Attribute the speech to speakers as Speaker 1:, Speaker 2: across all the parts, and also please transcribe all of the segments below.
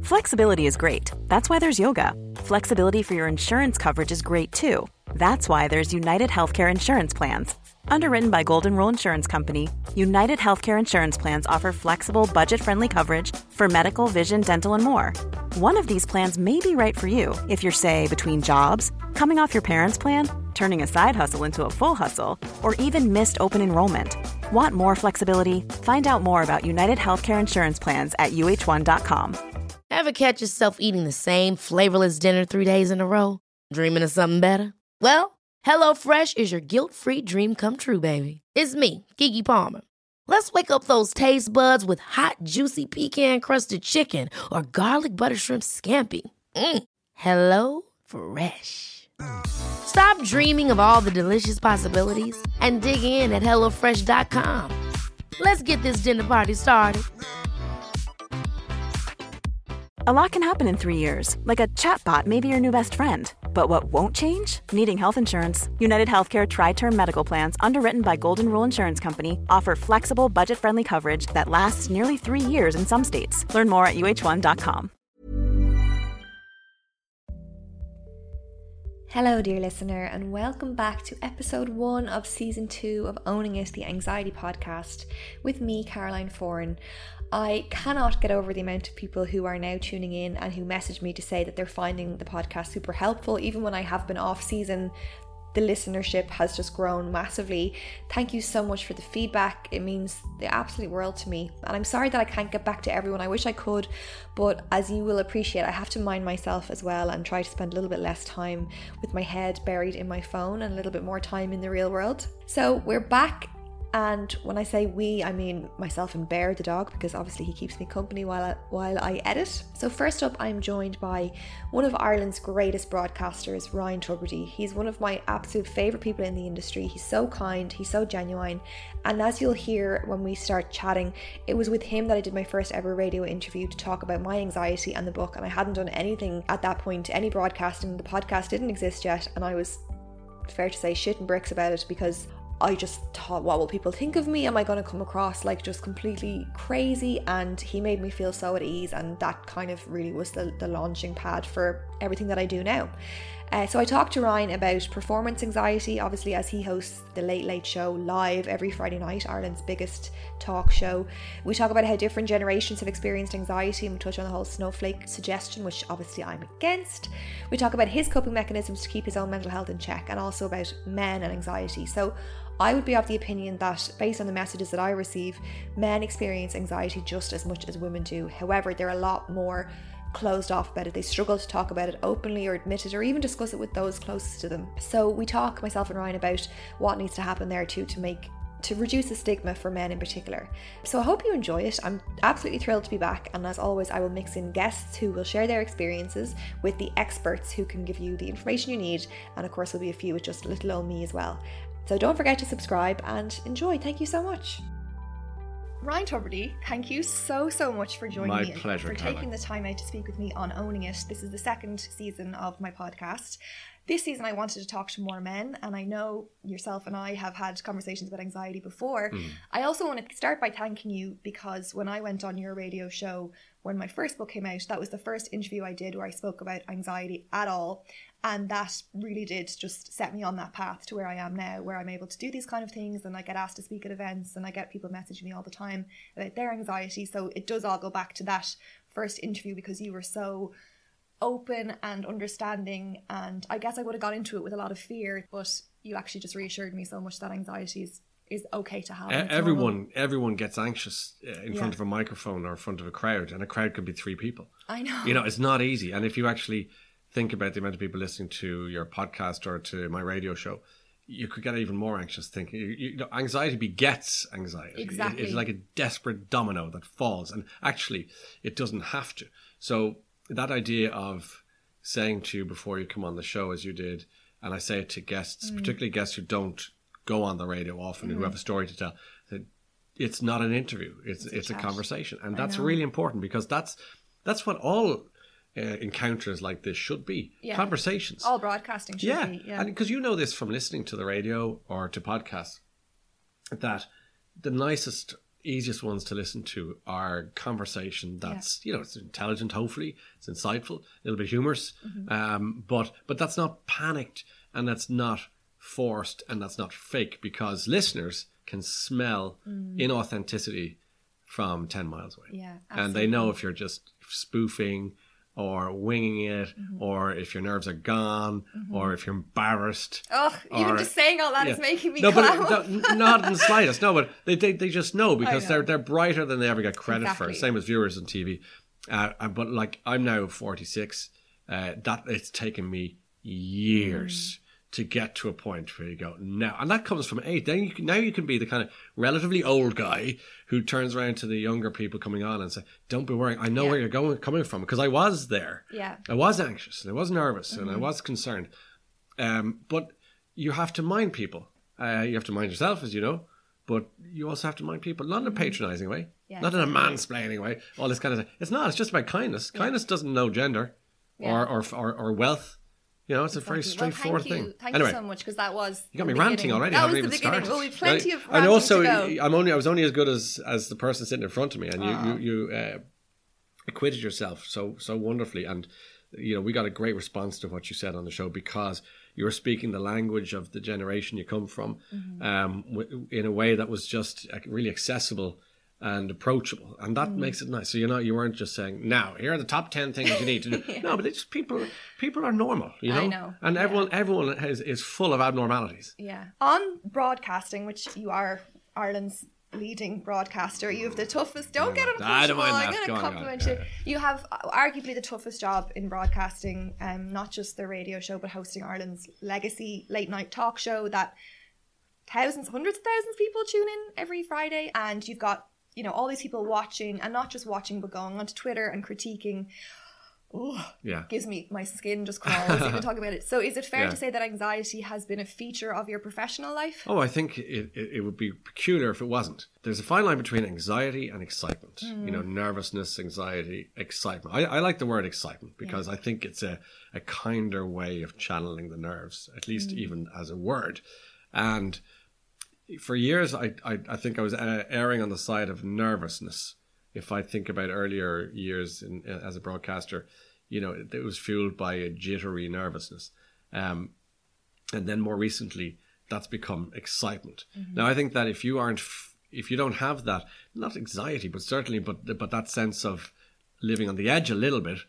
Speaker 1: Flexibility is great. That's why there's yoga. Flexibility for your insurance coverage is great too. That's why there's United Healthcare Insurance Plans. Underwritten by Golden Rule Insurance Company, United Healthcare Insurance Plans offer flexible, budget-friendly coverage for medical, vision, dental, and more. One of these plans may be right for you if you're, say, between jobs, coming off your parents' plan, turning a side hustle into a full hustle, or even missed open enrollment. Want more flexibility? Find out more about United Healthcare Insurance Plans at uh1.com.
Speaker 2: Ever catch yourself eating the same flavorless dinner 3 days in a row? Dreaming of something better? Well, HelloFresh is your guilt-free dream come true, baby. It's me, Keke Palmer. Let's wake up those taste buds with hot, juicy pecan-crusted chicken or garlic butter shrimp scampi. Hello Fresh. Stop dreaming of all the delicious possibilities and dig in at HelloFresh.com. Let's get this dinner party started.
Speaker 1: A lot can happen in 3 years, like a chatbot may be your new best friend. But what won't change? Needing health insurance. United Healthcare Tri-Term Medical Plans, underwritten by Golden Rule Insurance Company, offer flexible, budget-friendly coverage that lasts nearly 3 years in some states. Learn more at uh1.com.
Speaker 3: Hello, dear listener, and welcome back to episode 1 of season 2 of Owning It, the Anxiety Podcast, with me, Caroline Foran. I cannot get over the amount of people who are now tuning in and who message me to say that they're finding the podcast super helpful. Even when I have been off season, the listenership has just grown massively. Thank you so much for the feedback. It means the absolute world to me. And I'm sorry that I can't get back to everyone. I wish I could, but as you will appreciate, I have to mind myself as well and try to spend a little bit less time with my head buried in my phone and a little bit more time in the real world. So we're back. And when I say we, I mean myself and Bear the dog, because obviously he keeps me company while I edit. So first up, I'm joined by one of Ireland's greatest broadcasters, Ryan Tubridy. He's one of my absolute favourite people in the industry. He's so kind, he's so genuine. And as you'll hear when we start chatting, it was with him that I did my first ever radio interview to talk about my anxiety and the book. And I hadn't done anything at that point, any broadcasting. The podcast didn't exist yet. And I was, fair to say, shitting bricks about it because I just thought, what will people think of me? Am I going to come across like just completely crazy? And he made me feel so at ease, and that kind of really was the launching pad for everything that I do now. So I talked to Ryan about performance anxiety, obviously, as he hosts the Late Late Show live every Friday night, Ireland's biggest talk show. We talk about how different generations have experienced anxiety, and we touch on the whole snowflake suggestion, which obviously I'm against. We talk about his coping mechanisms to keep his own mental health in check, and also about men and anxiety. So I would be of the opinion that, based on the messages that I receive, men experience anxiety just as much as women do. However, they're a lot more closed off about it. They struggle to talk about it openly or admit it or even discuss it with those closest to them. So we talk, myself and Ryan, about what needs to happen there too to reduce the stigma for men in particular. So I hope you enjoy it. I'm absolutely thrilled to be back, and as always, I will mix in guests who will share their experiences with the experts who can give you the information you need, and of course there'll be a few with just little old me as well. So don't forget to subscribe and enjoy. Thank you so much. Ryan Tubridy, thank you so much for joining me.
Speaker 4: My pleasure,
Speaker 3: for taking the time out to speak with me on Owning It. This is the second season of my podcast. This season I wanted to talk to more men, and I know yourself and I have had conversations about anxiety before. I also want to start by thanking you, because when I went on your radio show when my first book came out, that was the first interview I did where I spoke about anxiety at all. And that really did just set me on that path to where I am now, where I'm able to do these kind of things, and I get asked to speak at events, and I get people messaging me all the time about their anxiety. So it does all go back to that first interview, because you were so open and understanding, and I guess I would have got into it with a lot of fear, but you actually just reassured me so much that anxiety is okay to have.
Speaker 4: Everyone gets anxious in front of a microphone or in front of a crowd, and a crowd could be 3 people. I know. You know, it's not easy. And if you actually think about the amount of people listening to your podcast or to my radio show, you could get even more anxious thinking. You know, anxiety begets anxiety.
Speaker 3: Exactly.
Speaker 4: It's like a desperate domino that falls, and actually it doesn't have to. So that idea of saying to you before you come on the show, as you did, and I say it to guests, particularly guests who don't go on the radio often, who have a story to tell, that it's not an interview, it's a conversation. And that's really important, because that's what all encounters like this should be. Conversations.
Speaker 3: All broadcasting should be.
Speaker 4: And because you know this from listening to the radio or to podcasts, that the nicest easiest ones to listen to are conversation that's, you know, it's intelligent, hopefully, it's insightful, a little bit humorous, but that's not panicked, and that's not forced, and that's not fake, because listeners can smell inauthenticity from 10 miles away.
Speaker 3: Yeah,
Speaker 4: and they know if you're just spoofing or winging it, or if your nerves are gone, or if you're embarrassed.
Speaker 3: Oh, even just saying all that is making me
Speaker 4: but not in the slightest. No, but they just know, because they're brighter than they ever get credit for. Same as viewers on TV. But like, I'm now 46. That it's taken me years to get to a point where you go, now, and that comes from age. Then you can be the kind of relatively old guy who turns around to the younger people coming on and say, don't be worrying, I know where you're coming from, because I was there. I was anxious, and I was nervous, and I was concerned. But you have to mind people. You have to mind yourself, as you know, but you also have to mind people, not in a patronising way, not in a mansplaining way, all this kind of thing. It's not, it's just about kindness. Kindness doesn't know gender or wealth. You know, it's a very straightforward thing.
Speaker 3: Thank you so much, because that was
Speaker 4: you got me ranting already.
Speaker 3: That was the beginning. Well, we've plenty of ranting to go.
Speaker 4: I was only as good as the person sitting in front of me, and you acquitted yourself so wonderfully, and you know, we got a great response to what you said on the show, because you were speaking the language of the generation you come from, in a way that was just really accessible and approachable, and that makes it nice. So you weren't just saying, now here are the top 10 things you need to do. No, but it's just people are normal, you know.
Speaker 3: I know.
Speaker 4: And everyone is full of abnormalities.
Speaker 3: On broadcasting, which you are Ireland's leading broadcaster, you have the toughest, don't get uncomfortable, I'm going to compliment you. You have arguably the toughest job in broadcasting, not just the radio show, but hosting Ireland's legacy late night talk show that hundreds of thousands of people tune in every Friday, and you've got, you know, all these people watching, and not just watching, but going onto Twitter and critiquing. Gives me, my skin just crawls even talking about it. So is it fair to say that anxiety has been a feature of your professional life?
Speaker 4: Oh, I think it would be peculiar if it wasn't. There's a fine line between anxiety and excitement. You know, nervousness, anxiety, excitement. I like the word excitement, because I think it's a kinder way of channeling the nerves, at least even as a word. And for years, I think I was erring on the side of nervousness. If I think about earlier years as a broadcaster, you know, it was fueled by a jittery nervousness. And then more recently, that's become excitement. Now, I think that if you don't have that, not anxiety, but certainly, but that sense of living on the edge a little bit,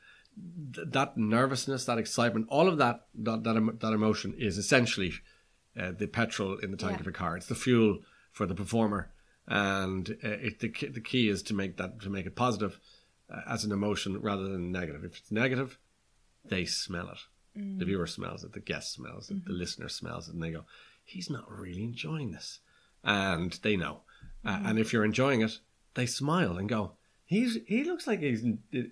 Speaker 4: that nervousness, that excitement, all of that emotion is essentially the petrol in the tank of a car. It's the fuel for the performer, and the key is to make it positive as an emotion rather than negative. If it's negative, they smell it. The viewer smells it, the guest smells it, the listener smells it, and they go, he's not really enjoying this, and they know. And if you're enjoying it, they smile and go, he looks like he's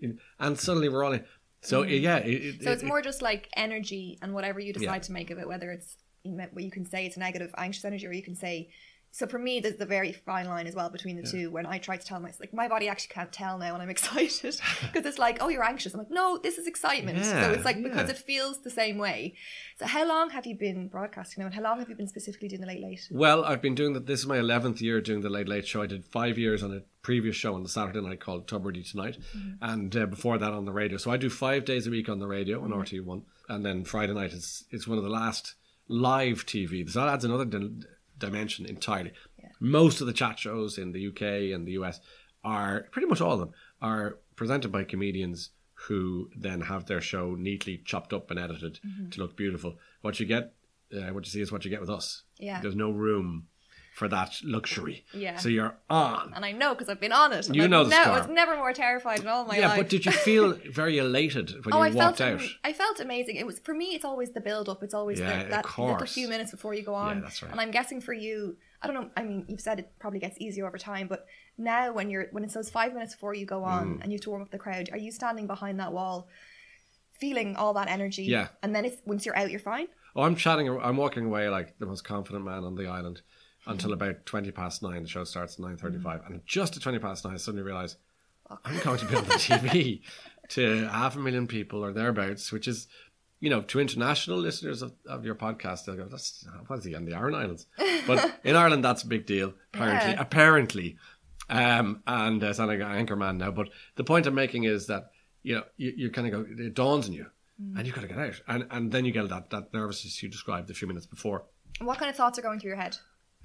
Speaker 4: and suddenly we're all in. So so it's
Speaker 3: more just like energy, and whatever you decide to make of it, whether it's, you can say it's negative, anxious energy, or you can say, so for me, there's the very fine line as well between the two. When I try to tell myself, like, my body actually can't tell now when I'm excited, because it's like, oh, you're anxious. I'm like, no, this is excitement. So it's like, because it feels the same way. So how long have you been broadcasting now, and how long have you been specifically doing the Late Late?
Speaker 4: Well, I've been doing this is my 11th year doing the Late Late show. I did 5 years on a previous show on the Saturday night called Tubridy Tonight, and before that on the radio. So I do 5 days a week on the radio on RT1, and then Friday night is one of the last live TV. So that adds another dimension entirely. Most of the chat shows in the UK and the US are, pretty much all of them, are presented by comedians who then have their show neatly chopped up and edited to look beautiful. What you get, what you see is what you get with us. There's no room for that luxury. So you're on.
Speaker 3: And I know, because I've been on it.
Speaker 4: You know the score.
Speaker 3: I was never more terrified in all my life.
Speaker 4: Yeah, but did you feel very elated when you walked out?
Speaker 3: I felt amazing. It was, for me, it's always the build-up. It's always that little few minutes before you go on.
Speaker 4: Yeah, that's right.
Speaker 3: And I'm guessing for you, I don't know, I mean, you've said it probably gets easier over time, but now when it's those 5 minutes before you go on and you have to warm up the crowd, are you standing behind that wall feeling all that energy?
Speaker 4: Yeah.
Speaker 3: And then once you're out, you're fine?
Speaker 4: Oh, I'm walking away like the most confident man on the island until about 20 past 9. The show starts at 9:35. And just at 20 past 9, I suddenly realise I'm going to be on the TV to 500,000 people or thereabouts, which is, you know, to international listeners of your podcast, they'll go, what is he on the Aran Islands? But in Ireland, that's a big deal, apparently. And sound like an anchorman now. But the point I'm making is that, you know, you kind of go, it dawns on you and you've got to get out. And then you get that nervousness you described a few minutes before.
Speaker 3: What kind of thoughts are going through your head?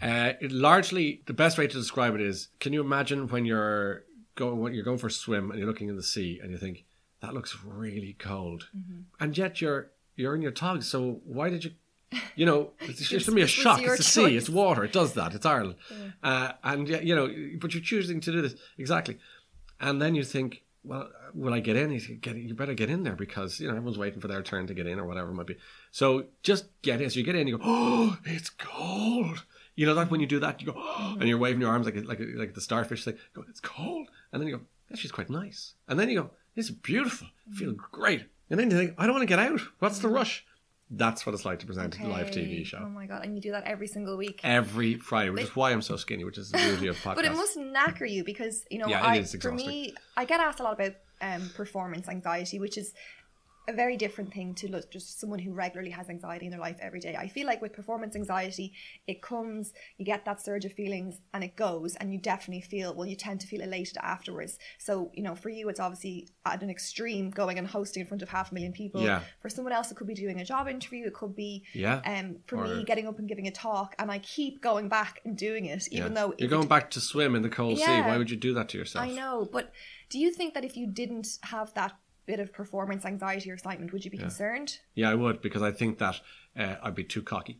Speaker 4: Largely, the best way to describe it is, can you imagine when you're going for a swim and you're looking in the sea and you think, that looks really cold. And yet you're in your togs, so why did you... You know, it shouldn't be a shock. It's the sea. It's water. It does that. It's Ireland. And, you know, but you're choosing to do this. Exactly. And then you think, well, will I get in? You better get in there because, you know, everyone's waiting for their turn to get in or whatever it might be. So just get in. So you get in, you go, oh, it's cold. You know, that when you do that, you go, oh, and you're waving your arms like the starfish thing. You go, it's cold. And then you go, yeah, she's quite nice. And then you go, it's beautiful. I feel great. And then you think, I don't want to get out. What's the rush? That's what it's like to present a live TV show.
Speaker 3: Oh my God. And you do that every single week.
Speaker 4: Every Friday, which is why I'm so skinny, which is the beauty of podcasts.
Speaker 3: But it must knacker you because, you know,
Speaker 4: it is exhausting.
Speaker 3: For me, I get asked a lot about performance anxiety, which is a very different thing to just someone who regularly has anxiety in their life every day. I feel like with performance anxiety, it comes, you get that surge of feelings and it goes, and you definitely feel, well, you tend to feel elated afterwards. So, you know, for you, it's obviously at an extreme going and hosting in front of 500,000 people.
Speaker 4: Yeah.
Speaker 3: For someone else, it could be doing a job interview. It could be, for me, getting up and giving a talk, and I keep going back and doing it, even though...
Speaker 4: You're going back to swim in the cold sea. Why would you do that to yourself?
Speaker 3: I know, but do you think that if you didn't have that bit of performance anxiety or excitement, would you be concerned? Yeah,
Speaker 4: I would, because I think that I'd be too cocky.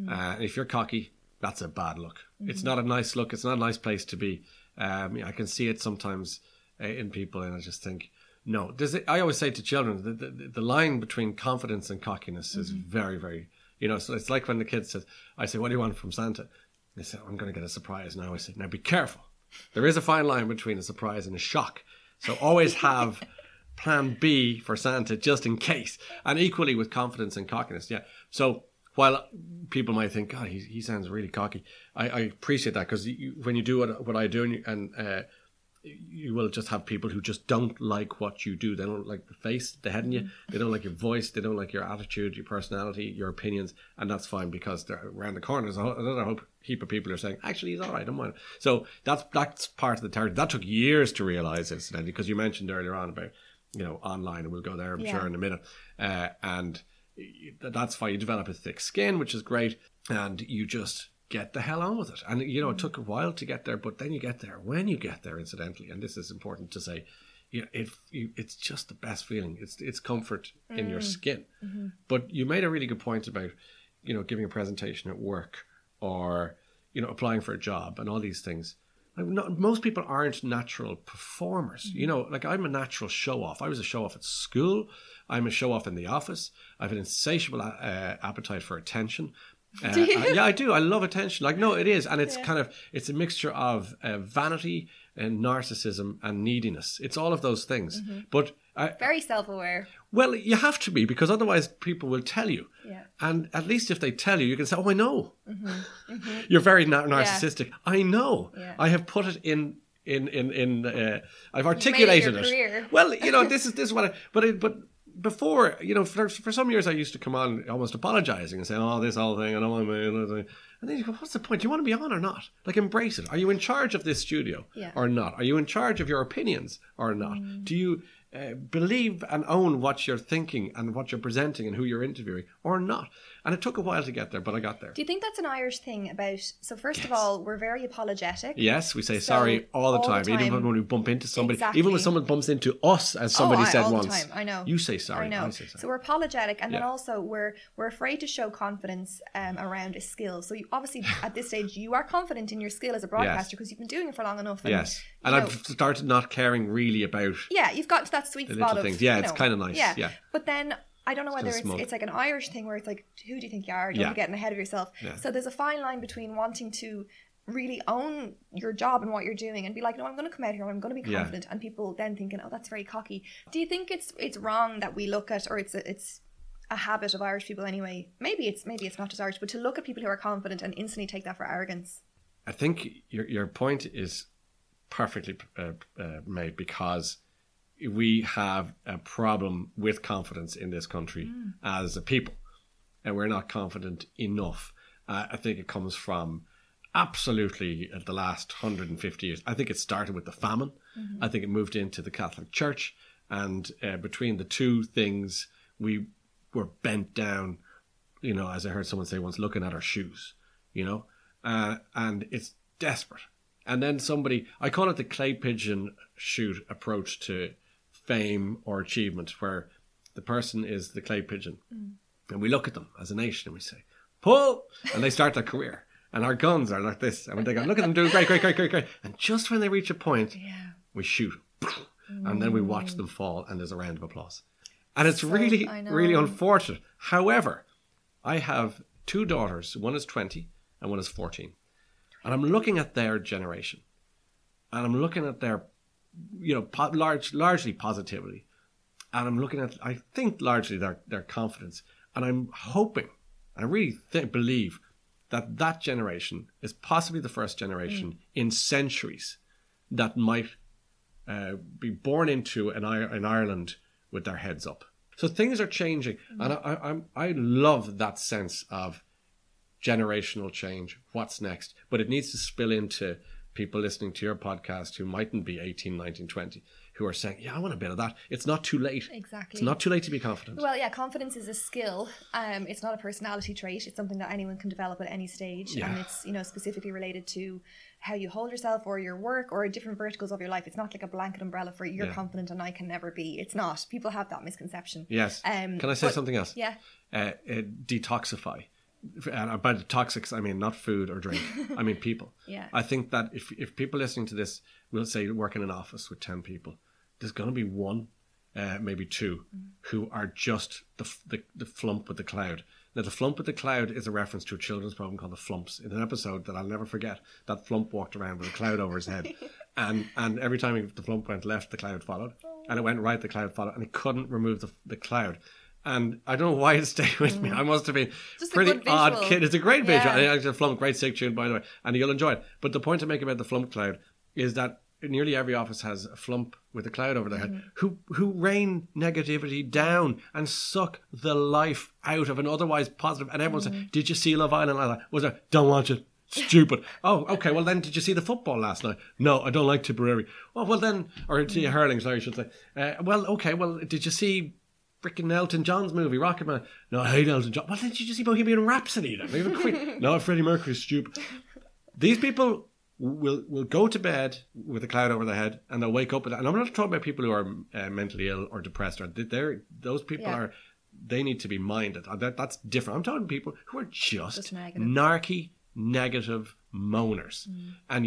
Speaker 4: If you're cocky, that's a bad look. It's not a nice look. It's not a nice place to be. I can see it sometimes in people, and I just think, no. I always say to children, the line between confidence and cockiness is very, very, you know, so it's like when the kid says, I say, what do you want from Santa? They say, I'm going to get a surprise. Now I say, now be careful. There is a fine line between a surprise and a shock. So always have plan B for Santa just in case. And equally with confidence and cockiness. Yeah. So while people might think, God, he sounds really cocky, I appreciate that, because when you do what I do, and you will just have people who just don't like what you do. They don't like the face, the head in you. They don't like your voice. They don't like your attitude, your personality, your opinions. And that's fine, because they're around the corner. There's another heap of people who are saying, actually, he's all right, I don't mind. So that's part of the territory. That took years to realise, incidentally, because you mentioned earlier on about, you know, online, and we'll go there, I'm sure, in a minute. And that's why you develop a thick skin, which is great. And you just get the hell on with it. And, you know, it took a while to get there, but then you get there. When you get there, incidentally, and this is important to say, you know, it's just the best feeling. It's comfort in your skin. But you made a really good point about, you know, giving a presentation at work, or, you know, applying for a job and all these things. Most people aren't natural performers. You know, like, I'm a natural show-off. I was a show-off at school. I'm a show-off in the office. I have an insatiable appetite for attention.
Speaker 3: Do you?
Speaker 4: Yeah, I do. I love attention. Like, no, it is. And it's it's a mixture of vanity and narcissism and neediness. It's all of those things. But
Speaker 3: very self-aware.
Speaker 4: Well, you have to be, because otherwise people will tell you. Yeah. And at least if they tell you, you can say, oh, I know. You're very narcissistic. Yeah. I know. Yeah. I have put it in I've articulated it.
Speaker 3: Career.
Speaker 4: Well, you know, this is what but before, you know, for some years I used to come on almost apologizing and saying, oh, this whole thing, I don't want to. And then you go, what's the point? Do you want to be on or not? Like, embrace it. Are you in charge of this studio or not? Are you in charge of your opinions or not? Do you believe and own what you're thinking and what you're presenting and who you're interviewing or not? And it took a while to get there, but I got there.
Speaker 3: Do you think that's an Irish thing about... So first of all, we're very apologetic.
Speaker 4: Yes, we say sorry all the time. Even when we bump into somebody. Exactly. Even when someone bumps into us, as somebody said
Speaker 3: all
Speaker 4: once.
Speaker 3: The time. I know.
Speaker 4: You say sorry.
Speaker 3: I know.
Speaker 4: I say sorry.
Speaker 3: So we're apologetic, and then also we're afraid to show confidence around a skill. So you, obviously at this stage you are confident in your skill as a broadcaster, because you've been doing it for long enough. And,
Speaker 4: and I've started not caring really about... Yeah,
Speaker 3: you've got to that sweet spot of...
Speaker 4: Things. Yeah, it's kind of nice. Yeah.
Speaker 3: But then... I don't know whether it's like an Irish thing where it's like, who do you think you are? Don't be getting ahead of yourself. Yeah. So there's a fine line between wanting to really own your job and what you're doing and be like, no, I'm going to come out here, I'm going to be confident, and people then thinking, oh, that's very cocky. Do you think it's wrong that we look at, or it's a habit of Irish people anyway? Maybe it's not just Irish, but to look at people who are confident and instantly take that for arrogance.
Speaker 4: I think your point is perfectly made, because we have a problem with confidence in this country as a people, and we're not confident enough. I think it comes from absolutely the last 150 years. I think it started with the famine. I think it moved into the Catholic Church. And between the two things, we were bent down, you know, as I heard someone say once, looking at our shoes, you know, and it's desperate. And then I call it the clay pigeon shoot approach to fame or achievement, where the person is the clay pigeon. And we look at them as a nation and we say, pull, and they start their career. And our guns are like this. And they go, look at them doing great. And just when they reach a point, we shoot. And then we watch them fall, and there's a round of applause. And it's really unfortunate. However, I have two daughters. One is 20 and one is 14. And I'm looking at their generation. And I'm looking at their, you know, largely positivity. And I'm looking at, I think, largely their confidence. And I'm hoping, I really believe that generation is possibly the first generation in centuries that might be born into an Ireland with their heads up. So things are changing, and I love that sense of generational change. What's next? But it needs to spill into people listening to your podcast who mightn't be 18, 19, 20, who are saying, yeah, I want a bit of that. It's not too late.
Speaker 3: Exactly.
Speaker 4: It's not too late to be confident.
Speaker 3: Well, yeah, confidence is a skill. It's not a personality trait. It's something that anyone can develop at any stage.
Speaker 4: Yeah.
Speaker 3: And it's, you know, specifically related to how you hold yourself or your work or different verticals of your life. It's not like a blanket umbrella for you're confident and I can never be. It's not. People have that misconception.
Speaker 4: Yes. Can I say something else?
Speaker 3: Yeah.
Speaker 4: Detoxify. And by the toxics, I mean not food or drink. I mean people.
Speaker 3: Yeah.
Speaker 4: I think that if people listening to this will say work in an office with 10 people, there's going to be one, maybe two, who are just the flump with the cloud. Now, the flump with the cloud is a reference to a children's program called The Flumps. In an episode that I'll never forget, that flump walked around with a cloud over his head. And every time the flump went left, the cloud followed. And it went right, the cloud followed. And he couldn't remove the cloud. And I don't know why it stayed with me. I must have been
Speaker 3: just
Speaker 4: pretty odd kid. It's a great visual.
Speaker 3: Yeah.
Speaker 4: It's a flump, great sick tune, by the way. And you'll enjoy it. But the point to make about the flump cloud is that nearly every office has a flump with a cloud over their head who rain negativity down and suck the life out of an otherwise positive. And everyone said, did you see Love Island last night? Was there? Don't watch it. Stupid. Oh, okay. Well, then, did you see the football last night? No, I don't like Tipperary. Oh, well then, or hurling, sorry, I should say. Well, okay. Well, did you see freaking Elton John's movie, Rocketman? No, I hate Elton John. Well, then, did you see Bohemian Rhapsody? Then? Even Queen? No, Freddie Mercury's stupid. These people will go to bed with a cloud over their head and they'll wake up with that. And I'm not talking about people who are mentally ill or depressed. Those people they need to be minded. That's different. I'm talking people who are just narky, negative moaners. And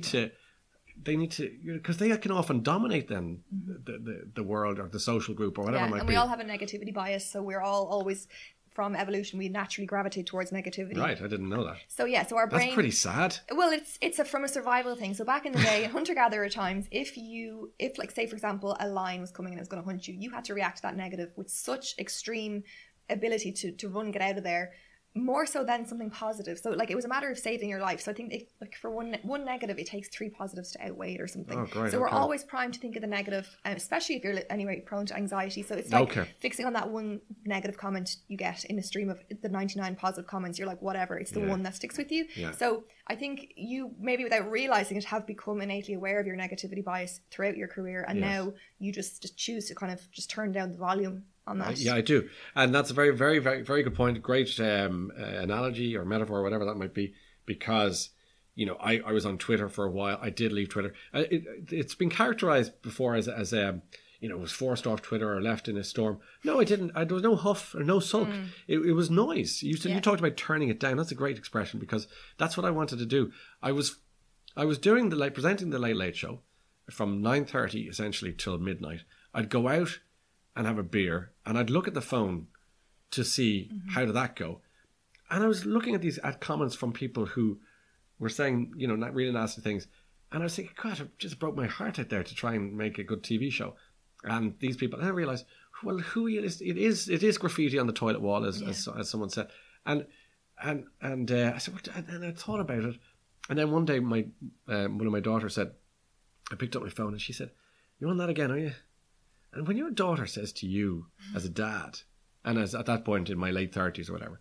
Speaker 4: they need to, because they can often dominate then the world or the social group or whatever it might be.
Speaker 3: And we all have a negativity bias, so we're all always, from evolution, we naturally gravitate towards negativity.
Speaker 4: Right, I didn't know that.
Speaker 3: So so our brain...
Speaker 4: That's pretty sad.
Speaker 3: Well, it's from a survival thing. So back in the day, hunter-gatherer times, if like, say, for example, a lion was coming and it was going to hunt you, you had to react to that negative with such extreme ability to run, get out of there, more so than something positive. So like, it was a matter of saving your life. So I think like for one negative, it takes 3 positives to outweigh it or something.
Speaker 4: Oh, great,
Speaker 3: so we're always primed to think of the negative, especially if you're anyway prone to anxiety. So it's like fixing on that one negative comment you get in a stream of the 99 positive comments. You're like, whatever, it's the one that sticks with you. So I think you, maybe without realizing it, have become innately aware of your negativity bias throughout your career, and now you just choose to kind of just turn down the volume on that.
Speaker 4: Yeah, I do. And that's a very, very, very, very good point. Great analogy or metaphor or whatever that might be, because, you know, I was on Twitter for a while. I did leave Twitter. It's been characterized before as you know, was forced off Twitter or left in a storm. No, I didn't. There was no huff or no sulk. It was noise. You talked about turning it down. That's a great expression, because that's what I wanted to do. I was doing presenting the Late Late Show from 9:30 essentially till midnight. I'd go out and have a beer, and I'd look at the phone to see how did that go. And I was looking at comments from people who were saying, you know, not really nasty things. And I was thinking, God, it just broke my heart out there to try and make a good TV show. And these people, and I realised, well, who is it is graffiti on the toilet wall, as someone said. And I said, and I thought about it. And then one day one of my daughters said, I picked up my phone and she said, "You're on that again, are you?" And when your daughter says to you as a dad, and as at that point in my late 30s or whatever,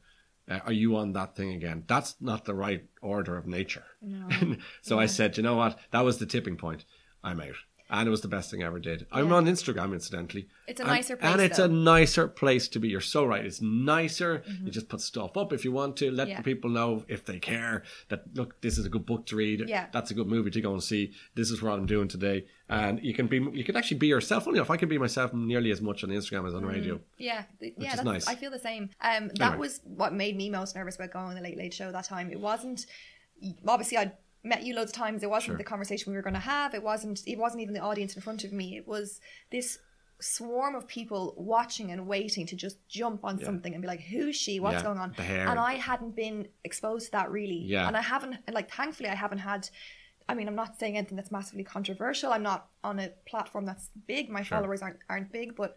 Speaker 4: Are you on that thing again? That's not the right order of nature.
Speaker 3: No.
Speaker 4: So I said, you know what? That was the tipping point. I'm out. And it was the best thing I ever did. I'm on Instagram, incidentally.
Speaker 3: It's a nicer place,
Speaker 4: and it's
Speaker 3: though.
Speaker 4: a nicer place to be. You're so right. It's nicer. You just put stuff up if you want to. Let the people know, if they care, that, look, this is a good book to read.
Speaker 3: Yeah.
Speaker 4: That's a good movie to go and see. This is what I'm doing today. And you can actually be yourself. Funny enough, I can be myself nearly as much on Instagram as on radio.
Speaker 3: Yeah,
Speaker 4: is nice.
Speaker 3: I feel the same. That was what made me most nervous about going on the Late Late Show that time. It wasn't, obviously I'd met you loads of times. It wasn't the conversation we were going to have. It wasn't even the audience in front of me. It was this swarm of people watching and waiting to just jump on something and be like, who's she? What's going on?
Speaker 4: The hair.
Speaker 3: And I hadn't been exposed to that really.
Speaker 4: Yeah.
Speaker 3: And I haven't, like, thankfully I haven't had, I mean, I'm not saying anything that's massively controversial. I'm not on a platform that's big. My followers aren't big, but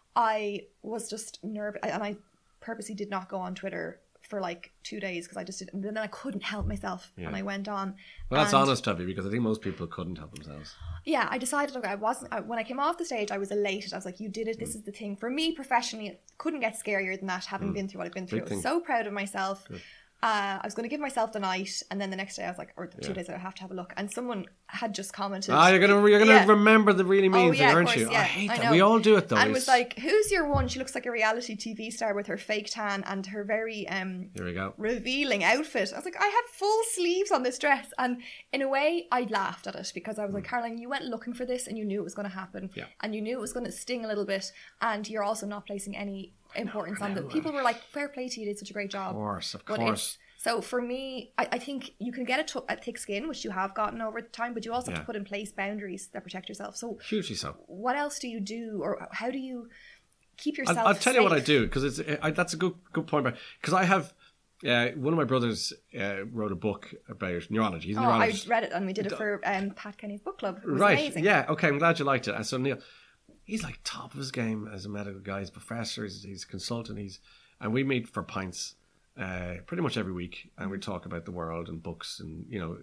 Speaker 3: I was just nervous, and I purposely did not go on Twitter for like 2 days because I just did, and then I couldn't help myself, and I went on.
Speaker 4: Well, that's honest of you, because I think most people couldn't help themselves.
Speaker 3: Yeah, I decided, look, when I came off the stage, I was elated. I was like, you did it. This is the thing. For me, professionally, it couldn't get scarier than that, having been through what I've been through. I was so proud of myself. Good. I was going to give myself the night, and then the next day I was like, or 2 days I have to have a look. And someone had just commented,
Speaker 4: you're gonna remember the really mean thing, aren't you?
Speaker 3: Yeah,
Speaker 4: I hate that. We all do it though.
Speaker 3: And was like, who's your one? She looks like a reality TV star with her fake tan and her very
Speaker 4: here we go,
Speaker 3: revealing outfit. I was like, I have full sleeves on this dress, and in a way I laughed at it, because I was like, Caroline, you went looking for this and you knew it was going to happen, and you knew it was going to sting a little bit, and you're also not placing any importance on it. People were like, fair play to you, you did such a great job.
Speaker 4: Of course.
Speaker 3: So for me, I think you can get a thick skin, which you have gotten over time, but you also have to put in place boundaries that protect yourself. So
Speaker 4: hugely so.
Speaker 3: What else do you do, or how do you keep yourself
Speaker 4: I'll tell
Speaker 3: safe?
Speaker 4: you what I do, because that's a good point. Because I have one of my brothers wrote a book about neurology. He's a neurologist.
Speaker 3: I read it, and we did it for Pat Kenny's book club. It was
Speaker 4: right?
Speaker 3: Amazing.
Speaker 4: Yeah. Okay. I'm glad you liked it. And so Neil, he's like top of his game as a medical guy. He's a professor. He's a consultant. And we meet for pints pretty much every week, and we talk about the world and books, and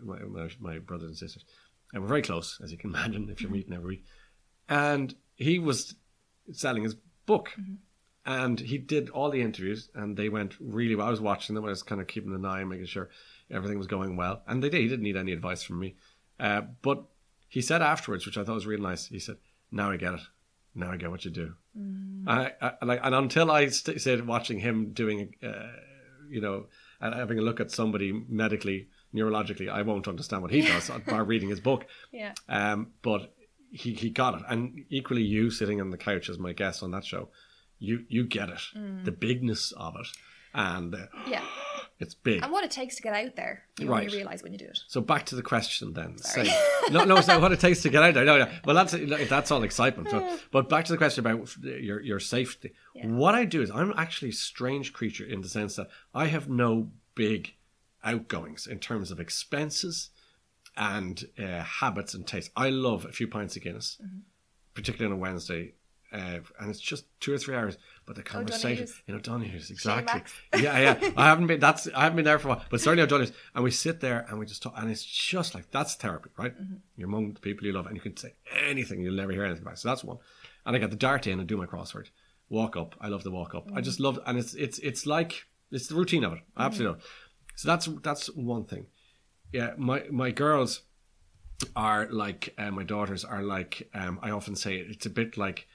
Speaker 4: my brothers and sisters, and we're very close, as you can imagine, if you're meeting every week. And he was selling his book, and he did all the interviews, and they went really well. I was watching them. I was kind of keeping an eye and making sure everything was going well, and he didn't need any advice from me, but he said afterwards, which I thought was really nice, he said, now I get it. Now I get what you do. And until I said watching him doing and having a look at somebody medically, neurologically, I won't understand what he does by reading his book. Yeah. But he got it. And equally, you sitting on the couch as my guest on that show, you get it. The bigness of it. And it's big.
Speaker 3: And what it takes to get out there, you only realise when you do it.
Speaker 4: So back to the question then. So what it takes to get out there. No. Well, that's all excitement. So, but back to the question about your safety. Yeah. What I do is, I'm actually a strange creature in the sense that I have no big outgoings in terms of expenses and habits and tastes. I love a few pints of Guinness, particularly on a Wednesday. And it's just 2 or 3 hours, but the conversation in O'Donoghue's, exactly. Yeah. I haven't been there for a while, but certainly O'Donoghu's, and we sit there and we just talk, and it's just like, that's therapy, right? You're among the people you love, and you can say anything, you'll never hear anything about it. So that's one. And I get the dart in and do my crossword, walk up. I love the walk up. I just love, and it's like, it's the routine of it. I absolutely love. So that's one thing. Yeah, my girls are like, my daughters are like, I often say it's a bit like,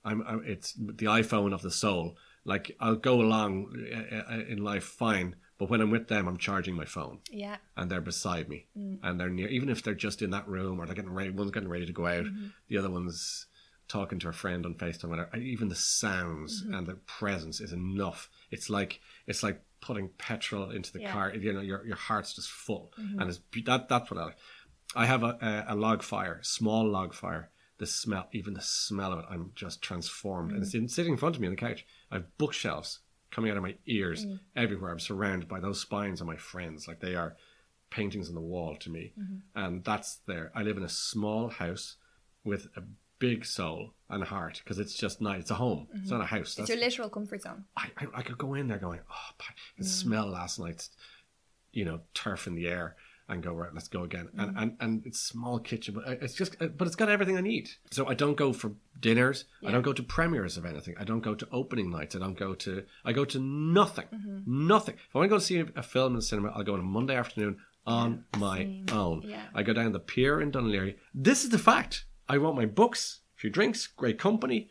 Speaker 4: it's the iPhone of the soul. Like, I'll go along in life fine, but when I'm with them, I'm charging my phone. Yeah. And they're beside me, and they're near. Even if they're just in that room, or they're getting ready, one's getting ready to go out, the other one's talking to a friend on FaceTime. Whatever. Even the sounds and the presence is enough. It's like putting petrol into the car. Your heart's just full, and that's what I like. I have a log fire, small log fire. The smell of it, I'm just transformed. And it's sitting in front of me on the couch. I have bookshelves coming out of my ears everywhere. I'm surrounded by those spines of my friends. Like, they are paintings on the wall to me. And that's there. I live in a small house with a big soul and heart, because it's just nice. It's a home. It's not a house.
Speaker 3: It's your literal comfort zone.
Speaker 4: I could go in there going, the smell last night's, turf in the air. and go, right, let's go again. And it's small kitchen, but it's got everything I need. So I don't go for dinners. I don't go to premieres of anything. I don't go to opening nights. I go to nothing. Nothing. If I want to go see a film in the cinema, I'll go on a Monday afternoon on my own. Yeah. I go down the pier in Dún Laoghaire. This is the fact. I want my books, a few drinks, great company,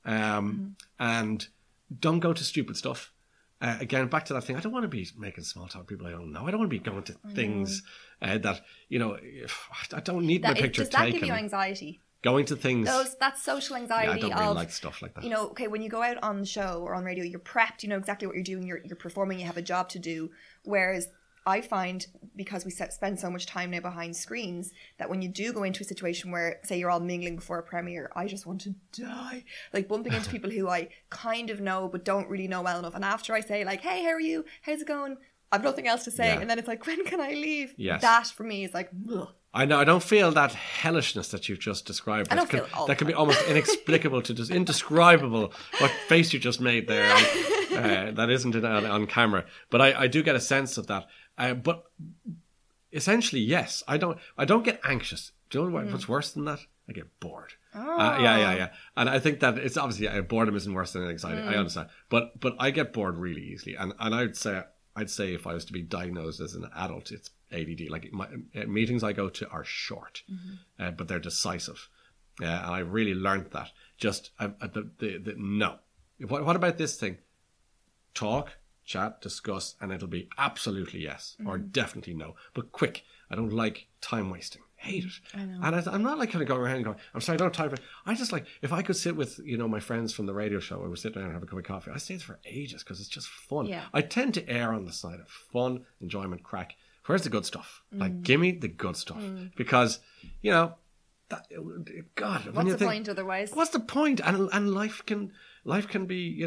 Speaker 4: and don't go to stupid stuff. Again, back to that thing. I don't want to be making small talk with people I don't know. I don't want to be going to things that, I don't need my picture taken.
Speaker 3: Does that give you anxiety?
Speaker 4: Going to things.
Speaker 3: That's social anxiety.
Speaker 4: I don't really like stuff like that.
Speaker 3: Okay, when you go out on the show or on radio, you're prepped, you know exactly what you're doing, you're performing, you have a job to do. Whereas I find, because we spend so much time now behind screens, that when you do go into a situation where, say, you're all mingling before a premiere, I just want to die. Like bumping into people who I kind of know but don't really know well enough. And after I say, like, hey, how are you? How's it going? I've nothing else to say. Yeah. And then it's like, when can I leave? Yes. That, for me, is like, ugh.
Speaker 4: I know. I don't feel that hellishness that you've just described.
Speaker 3: I don't feel all
Speaker 4: that can be almost inexplicable to just indescribable. What face you just made there. That isn't on camera. But I do get a sense of that. But essentially, yes, I don't get anxious. Do you know what's worse than that? I get bored. Yeah. And I think that it's obviously boredom isn't worse than anxiety. I understand, but I get bored really easily. And I'd say if I was to be diagnosed as an adult, it's ADD. Like my meetings I go to are short, but they're decisive. And I really learned that. Just no. What about this thing? Talk. Chat, discuss, and it'll be absolutely yes or definitely no. But quick. I don't like time wasting. Hate it. I know. And I'm not like kind of going around and going, I'm sorry, I don't have time for it. I just like, if I could sit with, my friends from the radio show, or we sit down and have a cup of coffee, I stay there for ages because it's just fun. Yeah. I tend to err on the side of fun, enjoyment, crack. Where's the good stuff? Like, give me the good stuff. Because, God,
Speaker 3: what's the point otherwise?
Speaker 4: What's the point? And life can be,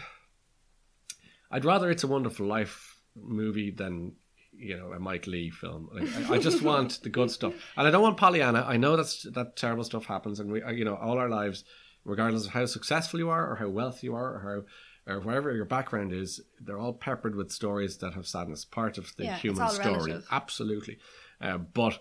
Speaker 4: I'd rather It's a Wonderful Life movie than, a Mike Leigh film. I just want the good stuff. And I don't want Pollyanna. I know that terrible stuff happens. And we, all our lives, regardless of how successful you are or how wealthy you are or wherever your background is, they're all peppered with stories that have sadness. Part of the human story. Relative. Absolutely. But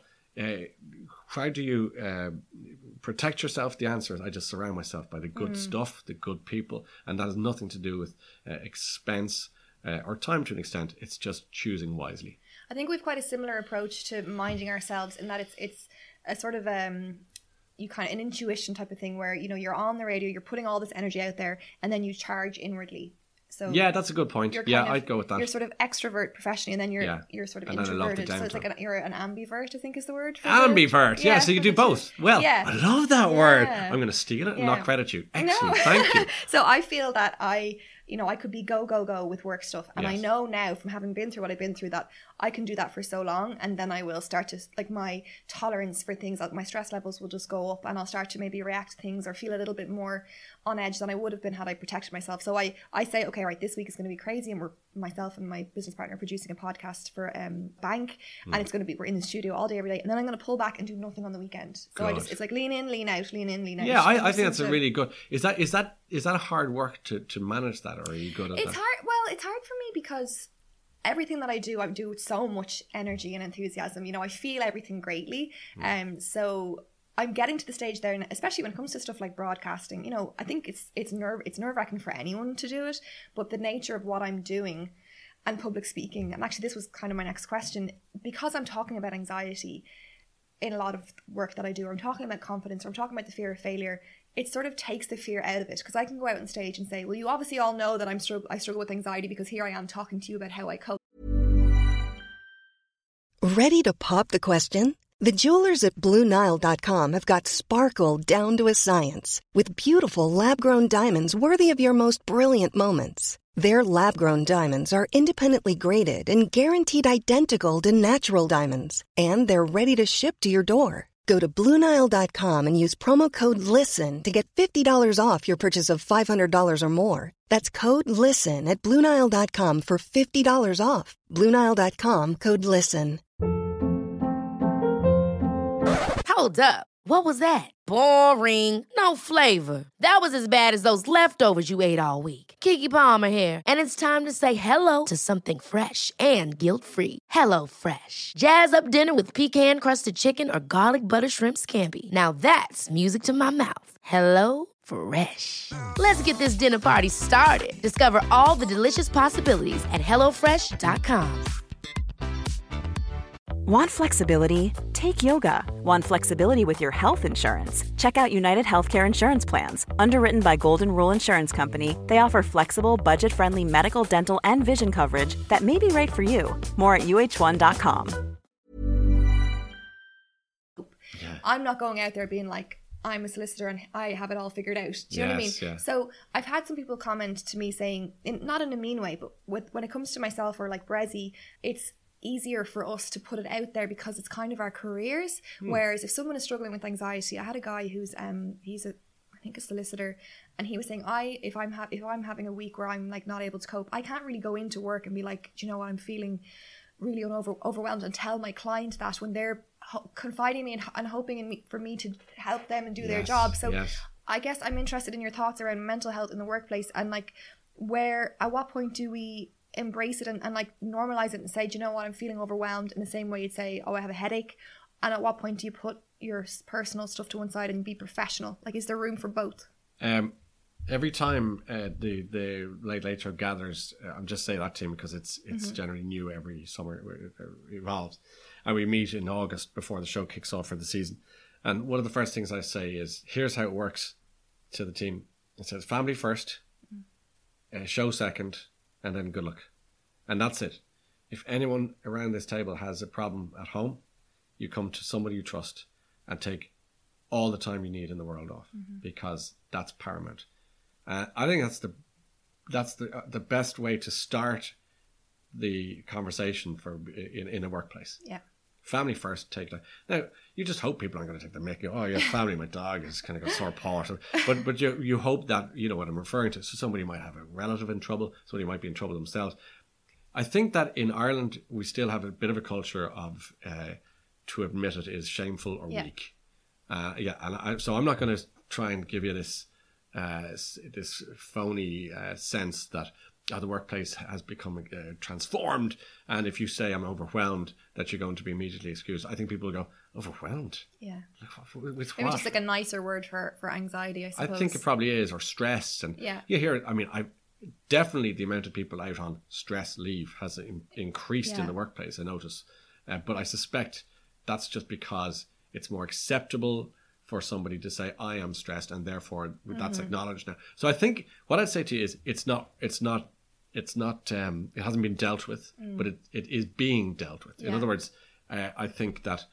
Speaker 4: how do you protect yourself? The answer is I just surround myself by the good stuff, the good people, and that has nothing to do with expense or time to an extent. It's just choosing wisely.
Speaker 3: I think we've quite a similar approach to minding ourselves in that it's a sort of an intuition type of thing where you're on the radio, you're putting all this energy out there, and then you charge inwardly. So
Speaker 4: yeah, that's a good point. Yeah, I'd go with that.
Speaker 3: You're sort of extrovert professionally, and then you're sort of introverted. So it's like you're an ambivert, I think is the word.
Speaker 4: Ambivert, yeah. So you do both. Well, yeah. I love that word. I'm going to steal it and not credit you. Excellent, thank you.
Speaker 3: So I feel that I could be go with work stuff, and I know now from having been through what I've been through that I can do that for so long, and then I will start to, like, my tolerance for things, my stress levels will just go up, and I'll start to maybe react to things or feel a little bit more on edge than I would have been had I protected myself. So I say, okay, right, this week is going to be crazy, and myself and my business partner producing a podcast for Bank, and we're in the studio all day every day, and then I'm going to pull back and do nothing on the weekend. So it's like lean in, lean out, lean in, lean out.
Speaker 4: Yeah, I think that's a really good. Is that hard work to manage that, or are you good at that?
Speaker 3: It's hard. Well, it's hard for me because everything that I do with so much energy and enthusiasm. I feel everything greatly. So I'm getting to the stage there, and especially when it comes to stuff like broadcasting, I think it's nerve-wracking for anyone to do it, but the nature of what I'm doing and public speaking, and actually this was kind of my next question, because I'm talking about anxiety in a lot of work that I do, or I'm talking about confidence, or I'm talking about the fear of failure, it sort of takes the fear out of it, because I can go out on stage and say, well, you obviously all know that I struggle with anxiety because here I am talking to you about how I cope.
Speaker 5: Ready to pop the question? The jewelers at BlueNile.com have got sparkle down to a science with beautiful lab-grown diamonds worthy of your most brilliant moments. Their lab-grown diamonds are independently graded and guaranteed identical to natural diamonds, and they're ready to ship to your door. Go to BlueNile.com and use promo code LISTEN to get $50 off your purchase of $500 or more. That's code LISTEN at BlueNile.com for $50 off. BlueNile.com, code LISTEN.
Speaker 2: Hold up. What was that? Boring. No flavor. That was as bad as those leftovers you ate all week. Keke Palmer here, and it's time to say hello to something fresh and guilt-free. Hello Fresh. Jazz up dinner with pecan-crusted chicken or garlic butter shrimp scampi. Now that's music to my mouth. Hello Fresh. Let's get this dinner party started. Discover all the delicious possibilities at hellofresh.com.
Speaker 1: Want flexibility? Take yoga. Want flexibility with your health insurance? Check out United Healthcare Insurance Plans. Underwritten by Golden Rule Insurance Company, they offer flexible, budget-friendly medical, dental, and vision coverage that may be right for you. More at uh1.com.
Speaker 3: I'm not going out there being like, I'm a solicitor and I have it all figured out. Do you know what I mean?
Speaker 4: Yeah.
Speaker 3: So I've had some people comment to me saying, not in a mean way, but when it comes to myself or like Brezzy, it's easier for us to put it out there because it's kind of our careers. Whereas if someone is struggling with anxiety, I had a guy who's I think a solicitor, and he was saying, if I'm having a week where I'm like not able to cope, I can't really go into work and be like, do you know what, I'm feeling really overwhelmed, and tell my client that when they're confiding me and hoping in me for me to help them and do their job. So I guess I'm interested in your thoughts around mental health in the workplace, and like at what point do we embrace it and like normalize it and say, do you know what, I'm feeling overwhelmed, in the same way you'd say, oh, I have a headache. And at what point do you put your personal stuff to one side and be professional? Like, is there room for both?
Speaker 4: Every time the late show gathers, I'm just saying that to him because it's generally new every summer. It evolves, and we meet in August before the show kicks off for the season. And one of the first things I say is, here's how it works to the team. It says family first, show second, and then good luck. And that's it. If anyone around this table has a problem at home, you come to somebody you trust and take all the time you need in the world off, because that's paramount. I think that's the best way to start the conversation in a workplace.
Speaker 3: Yeah.
Speaker 4: Family first, take that. Now, you just hope people aren't going to take the mickey. Oh, yeah, family, my dog has kind of got a sore paw. But you hope that, you know what I'm referring to. So somebody might have a relative in trouble. Somebody might be in trouble themselves. I think that in Ireland, we still have a bit of a culture of to admit it is shameful or weak. So I'm not going to try and give you this phony sense that the workplace has become transformed, and if you say I'm overwhelmed, that you're going to be immediately excused. I think people will go, overwhelmed? Yeah. With what?
Speaker 3: Maybe just like a nicer word for anxiety, I suppose.
Speaker 4: I think it probably is, or stress. And you hear it. I mean, definitely the amount of people out on stress leave has increased in the workplace, I notice. But I suspect that's just because it's more acceptable for somebody to say, I am stressed, and therefore that's acknowledged now. So I think what I'd say to you is it hasn't been dealt with, but it is being dealt with. In other words, I think that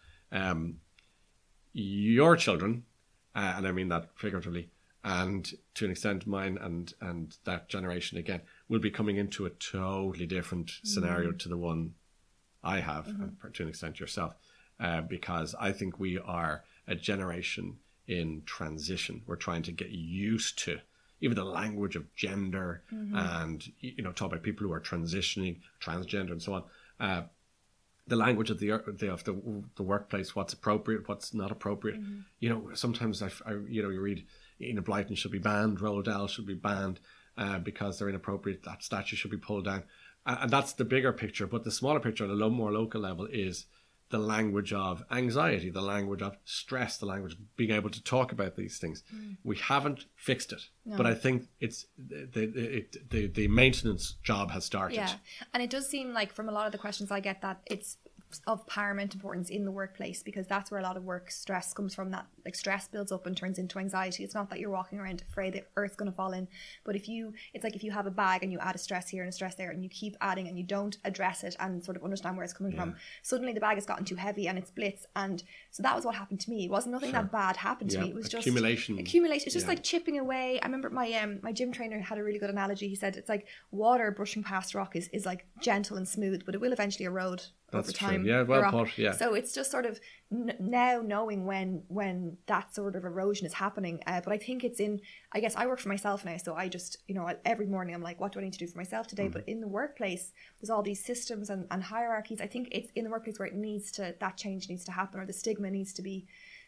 Speaker 4: your children, and I mean that figuratively, and to an extent mine and that generation again, will be coming into a totally different scenario to the one I have, and to an extent yourself, because I think we are a generation in transition. We're trying to get used to even the language of gender, and, you know, talk about people who are transitioning, transgender and so on. The language of the workplace, what's appropriate, what's not appropriate. You know, sometimes you read Enid Blyton should be banned, Roald Dahl should be banned because they're inappropriate. That statue should be pulled down, and that's the bigger picture. But the smaller picture, at a more local level, is the language of anxiety, the language of stress, the language of being able to talk about these things. We haven't fixed it, but I think it's the maintenance job has started.
Speaker 3: Yeah, and it does seem like from a lot of the questions I get that it's of paramount importance in the workplace, because that's where a lot of work stress comes from. That like stress builds up and turns into anxiety. It's not that you're walking around afraid that Earth's going to fall in, but it's like if you have a bag and you add a stress here and a stress there, and you keep adding and you don't address it and sort of understand where it's coming from, suddenly the bag has gotten too heavy and it splits. And so that was what happened to me. It wasn't nothing that bad happened to me. It was just accumulation. It's just like chipping away. I remember my gym trainer had a really good analogy. He said it's like water brushing past rock is like gentle and smooth, but it will eventually erode over time.
Speaker 4: Yeah, well put. Yeah.
Speaker 3: So it's just sort of now knowing when that sort of erosion is happening. But I think it's I guess I work for myself now, so I just, every morning I'm like, what do I need to do for myself today? But in the workplace, there's all these systems and hierarchies. I think it's in the workplace where that change needs to happen, or the stigma needs to be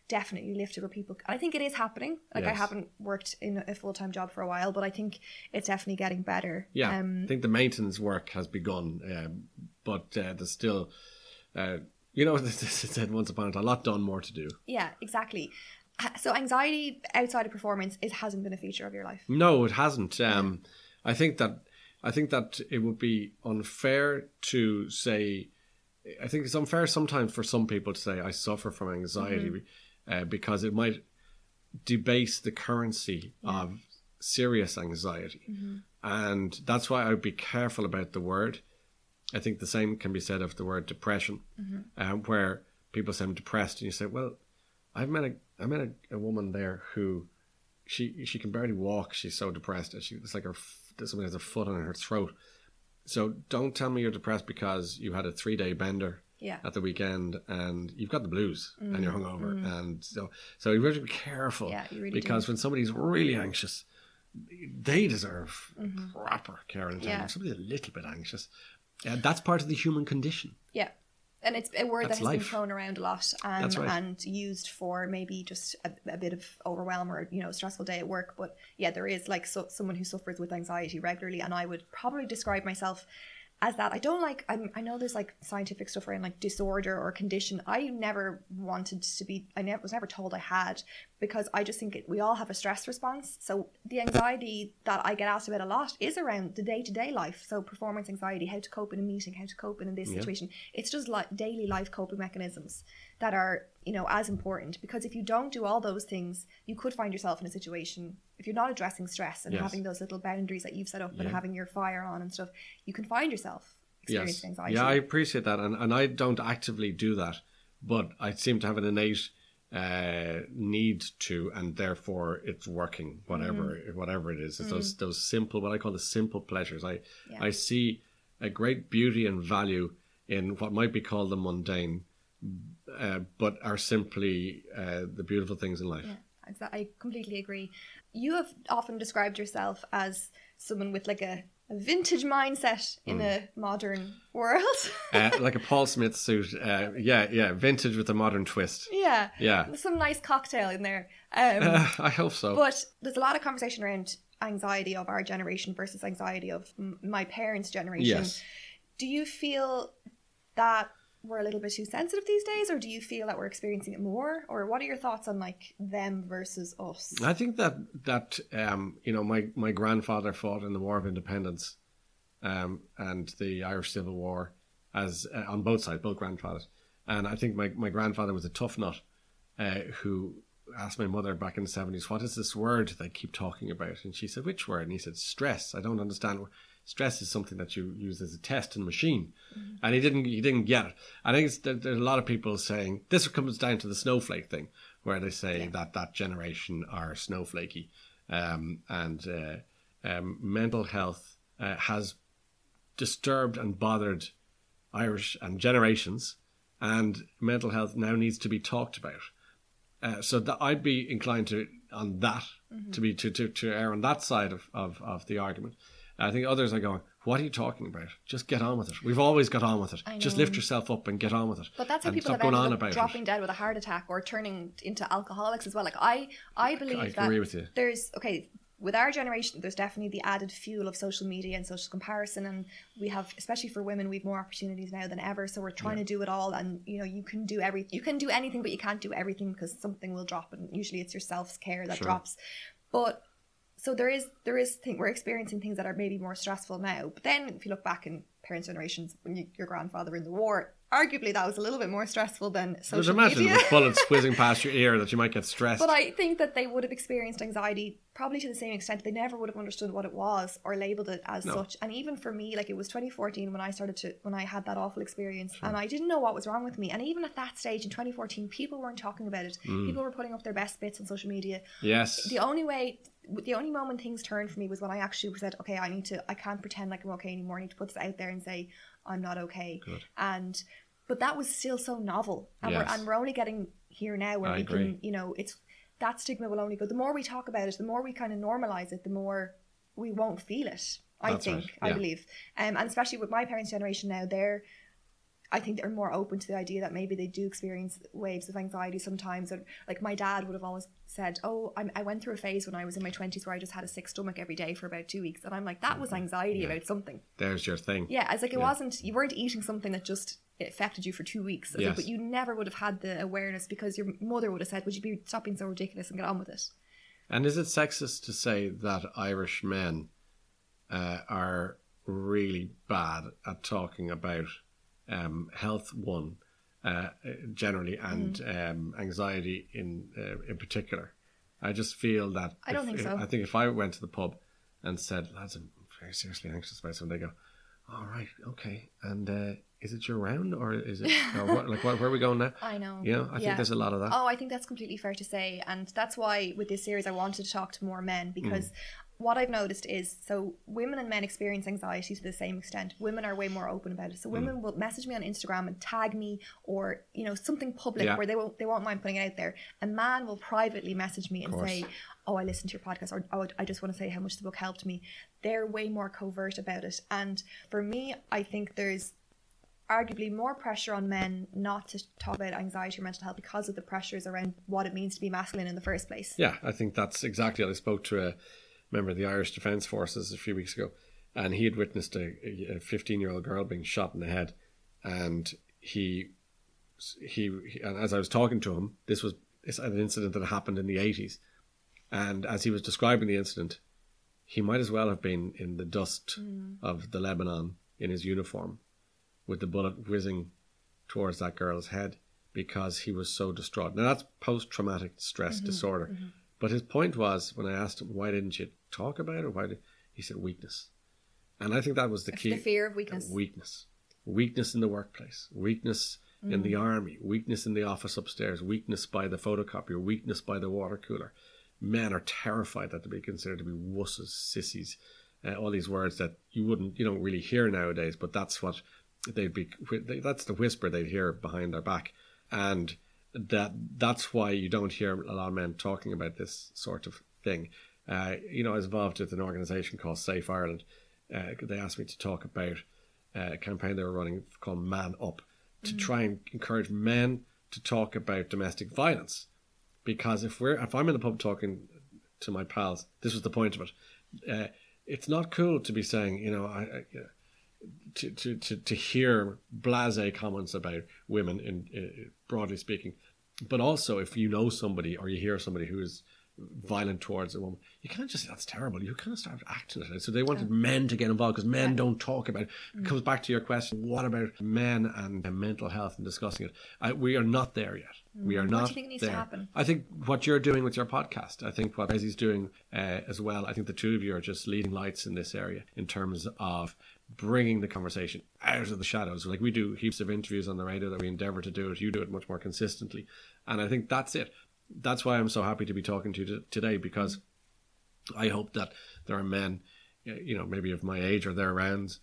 Speaker 3: definitely lifted where people, and I think it is happening. Like, I haven't worked in a full-time job for a while, but I think it's definitely getting better.
Speaker 4: Yeah, I think the maintenance work has begun, but there's still, you know, this said once upon a time, a lot done, more to do.
Speaker 3: Yeah, exactly. So anxiety outside of performance, it hasn't been a feature of your life?
Speaker 4: No, it hasn't. I think that it would be unfair to say. I think it's unfair sometimes for some people to say I suffer from anxiety, because it might debase the currency of serious anxiety, and that's why I would be careful about the word. I think the same can be said of the word depression, where people say I'm depressed, and you say, well, I met a woman there who she can barely walk. She's so depressed. It's like somebody has a foot on her throat. So don't tell me you're depressed because you had a 3-day bender at the weekend and you've got the blues and you're hungover. And so you have to be careful, you really because when somebody's really anxious, they deserve proper care and attention. Somebody's a little bit anxious. That's part of the human condition. Yeah.
Speaker 3: And it's a word
Speaker 4: That's
Speaker 3: that has
Speaker 4: life.
Speaker 3: been thrown around a lot,
Speaker 4: That's right.
Speaker 3: and used for maybe just a bit of overwhelm or, you know, a stressful day at work. But yeah, there is like someone who suffers with anxiety regularly, and I would probably describe myself as that. I don't like, I know there's like scientific stuff around like disorder or condition. I never wanted to be, was never told I had, because I just think we all have a stress response. So the anxiety that I get asked about a lot is around the day-to-day life. So performance anxiety, how to cope in a meeting, how to cope in this situation. It's just like daily life coping mechanisms that are, you know, as important, because if you don't do all those things, you could find yourself in a situation, if you're not addressing stress and having those little boundaries that you've set up and having your fire on and stuff, you can find yourself experiencing anxiety.
Speaker 4: Yeah, I appreciate that. And I don't actively do that, but I seem to have an innate need to, and therefore it's working, whatever it is. It's those simple, what I call the simple pleasures. I see a great beauty and value in what might be called the mundane, but are simply the beautiful things in life.
Speaker 3: Yeah, I completely agree. You have often described yourself as someone with like a vintage mindset in a modern world.
Speaker 4: Like a Paul Smith suit. Vintage with a modern twist. Yeah.
Speaker 3: Some nice cocktail in there.
Speaker 4: I hope so.
Speaker 3: But there's a lot of conversation around anxiety of our generation versus anxiety of my parents' generation.
Speaker 4: Yes.
Speaker 3: Do you feel that we're a little bit too sensitive these days, or do you feel that we're experiencing it more? Or what are your thoughts on like them versus us?
Speaker 4: I think that you know, my grandfather fought in the War of Independence and the Irish Civil War as on both sides, both grandfathers. And I think my grandfather was a tough nut who asked my mother back in the 70s, what is this word they keep talking about? And she said, which word? And he said, stress. I don't understand. Stress is something that you use as a test in a machine. And he didn't get it. I think there's a lot of people saying, this comes down to the snowflake thing, where they say that generation are snowflakey. Mental health has disturbed and bothered Irish and generations, and mental health now needs to be talked about. So that I'd be inclined to err on that side of the argument. I think others are going, what are you talking about? Just get on with it. We've always got on with it. Just lift yourself up and get on with it.
Speaker 3: But that's how people have ended up dropping dead with a heart attack or turning into alcoholics as well. Like I believe
Speaker 4: I agree with you.
Speaker 3: There's, with our generation, there's definitely the added fuel of social media and social comparison, and we have, especially for women, we have more opportunities now than ever. So we're trying to do it all, and you know, you can do anything, but you can't do everything because something will drop, and usually it's your self-care that drops. But so we're experiencing things that are maybe more stressful now. But then if you look back in parents' generations, when your grandfather in the war, arguably that was a little bit more stressful than social media.
Speaker 4: Imagine with bullets whizzing past your ear that you might get stressed.
Speaker 3: But I think that they would have experienced anxiety probably to the same extent. They never would have understood what it was or labelled it as such. And even for me, like it was 2014 when I had that awful experience, and I didn't know what was wrong with me. And even at that stage in 2014, people weren't talking about it. People were putting up their best bits on social media.
Speaker 4: Yes.
Speaker 3: The only moment things turned for me was when I actually said, okay, I can't pretend like I'm okay anymore. I need to put this out there and say I'm not okay. Good. But that was still so novel, and we're only getting here now where we can, you know, it's that stigma will only go. The more we talk about it, the more we kind of normalize it, the more we won't feel it. I believe, and especially with my parents' generation now, I think they're more open to the idea that maybe they do experience waves of anxiety sometimes. And like my dad would have always said, oh, I went through a phase when I was in my 20s where I just had a sick stomach every day for about 2 weeks. And I'm like, that was anxiety about something.
Speaker 4: There's your thing.
Speaker 3: Yeah, it's like you weren't eating something that just it affected you for 2 weeks. Like, but you never would have had the awareness because your mother would have said, would you be stop being so ridiculous and get on with it?
Speaker 4: And is it sexist to say that Irish men are really bad at talking about health, generally, and anxiety in particular? I just feel that
Speaker 3: I don't think so.
Speaker 4: I think if I went to the pub and said, lads, I'm very seriously anxious about something, they go, all right, okay, and is it your round or is it or what? Like, where are we going now?
Speaker 3: I know.
Speaker 4: You know, I think there's a lot of that.
Speaker 3: Oh, I think that's completely fair to say, and that's why with this series I wanted to talk to more men, because what I've noticed is, so women and men experience anxiety to the same extent. Women are way more open about it. So women will message me on Instagram and tag me, or something public where they won't mind putting it out there. A man will privately message me and say, oh, I listened to your podcast, or oh, I just want to say how much the book helped me. They're way more covert about it. And for me, I think there's arguably more pressure on men not to talk about anxiety or mental health because of the pressures around what it means to be masculine in the first place. Yeah,
Speaker 4: I think that's exactly what I spoke to a member of the Irish Defence Forces a few weeks ago, and he had witnessed a 15-year-old girl being shot in the head, and he and as I was talking to him, this was an incident that happened in the 80s, and as he was describing the incident, he might as well have been in the dust of the Lebanon in his uniform with the bullet whizzing towards that girl's head, because he was so distraught. Now that's post-traumatic stress disorder. But his point was, when I asked him, why didn't you talk about it? He said weakness. And I think that was the key.
Speaker 3: The fear of weakness.
Speaker 4: Weakness in the workplace, weakness in the army, weakness in the office upstairs, weakness by the photocopier, weakness by the water cooler. Men are terrified that to be considered to be wusses, sissies, all these words that you don't really hear nowadays, but that's what that's the whisper they'd hear behind their back. And that's why you don't hear a lot of men talking about this sort of thing. I was involved with an organisation called Safe Ireland. They asked me to talk about a campaign they were running called Man Up, to try and encourage men to talk about domestic violence. Because if I'm in the pub talking to my pals, this was the point of it. It's not cool to be saying, to hear blasé comments about women, in broadly speaking. But also, if you know somebody or you hear somebody who is violent towards a woman, you can't just say that's terrible. You kind of start acting it. So they wanted men to get involved because men don't talk about it. It comes back to your question: what about men and mental health and discussing it? We are not there yet. We are not.
Speaker 3: What do you think needs to happen?
Speaker 4: I think what you're doing with your podcast, I think what Resi's doing as well. I think the two of you are just leading lights in this area in terms of bringing the conversation out of the shadows. Like, we do heaps of interviews on the radio that we endeavour to do it. You do it much more consistently. And I think that's it. That's why I'm so happy to be talking to you today, because I hope that there are men, maybe of my age or thereabouts,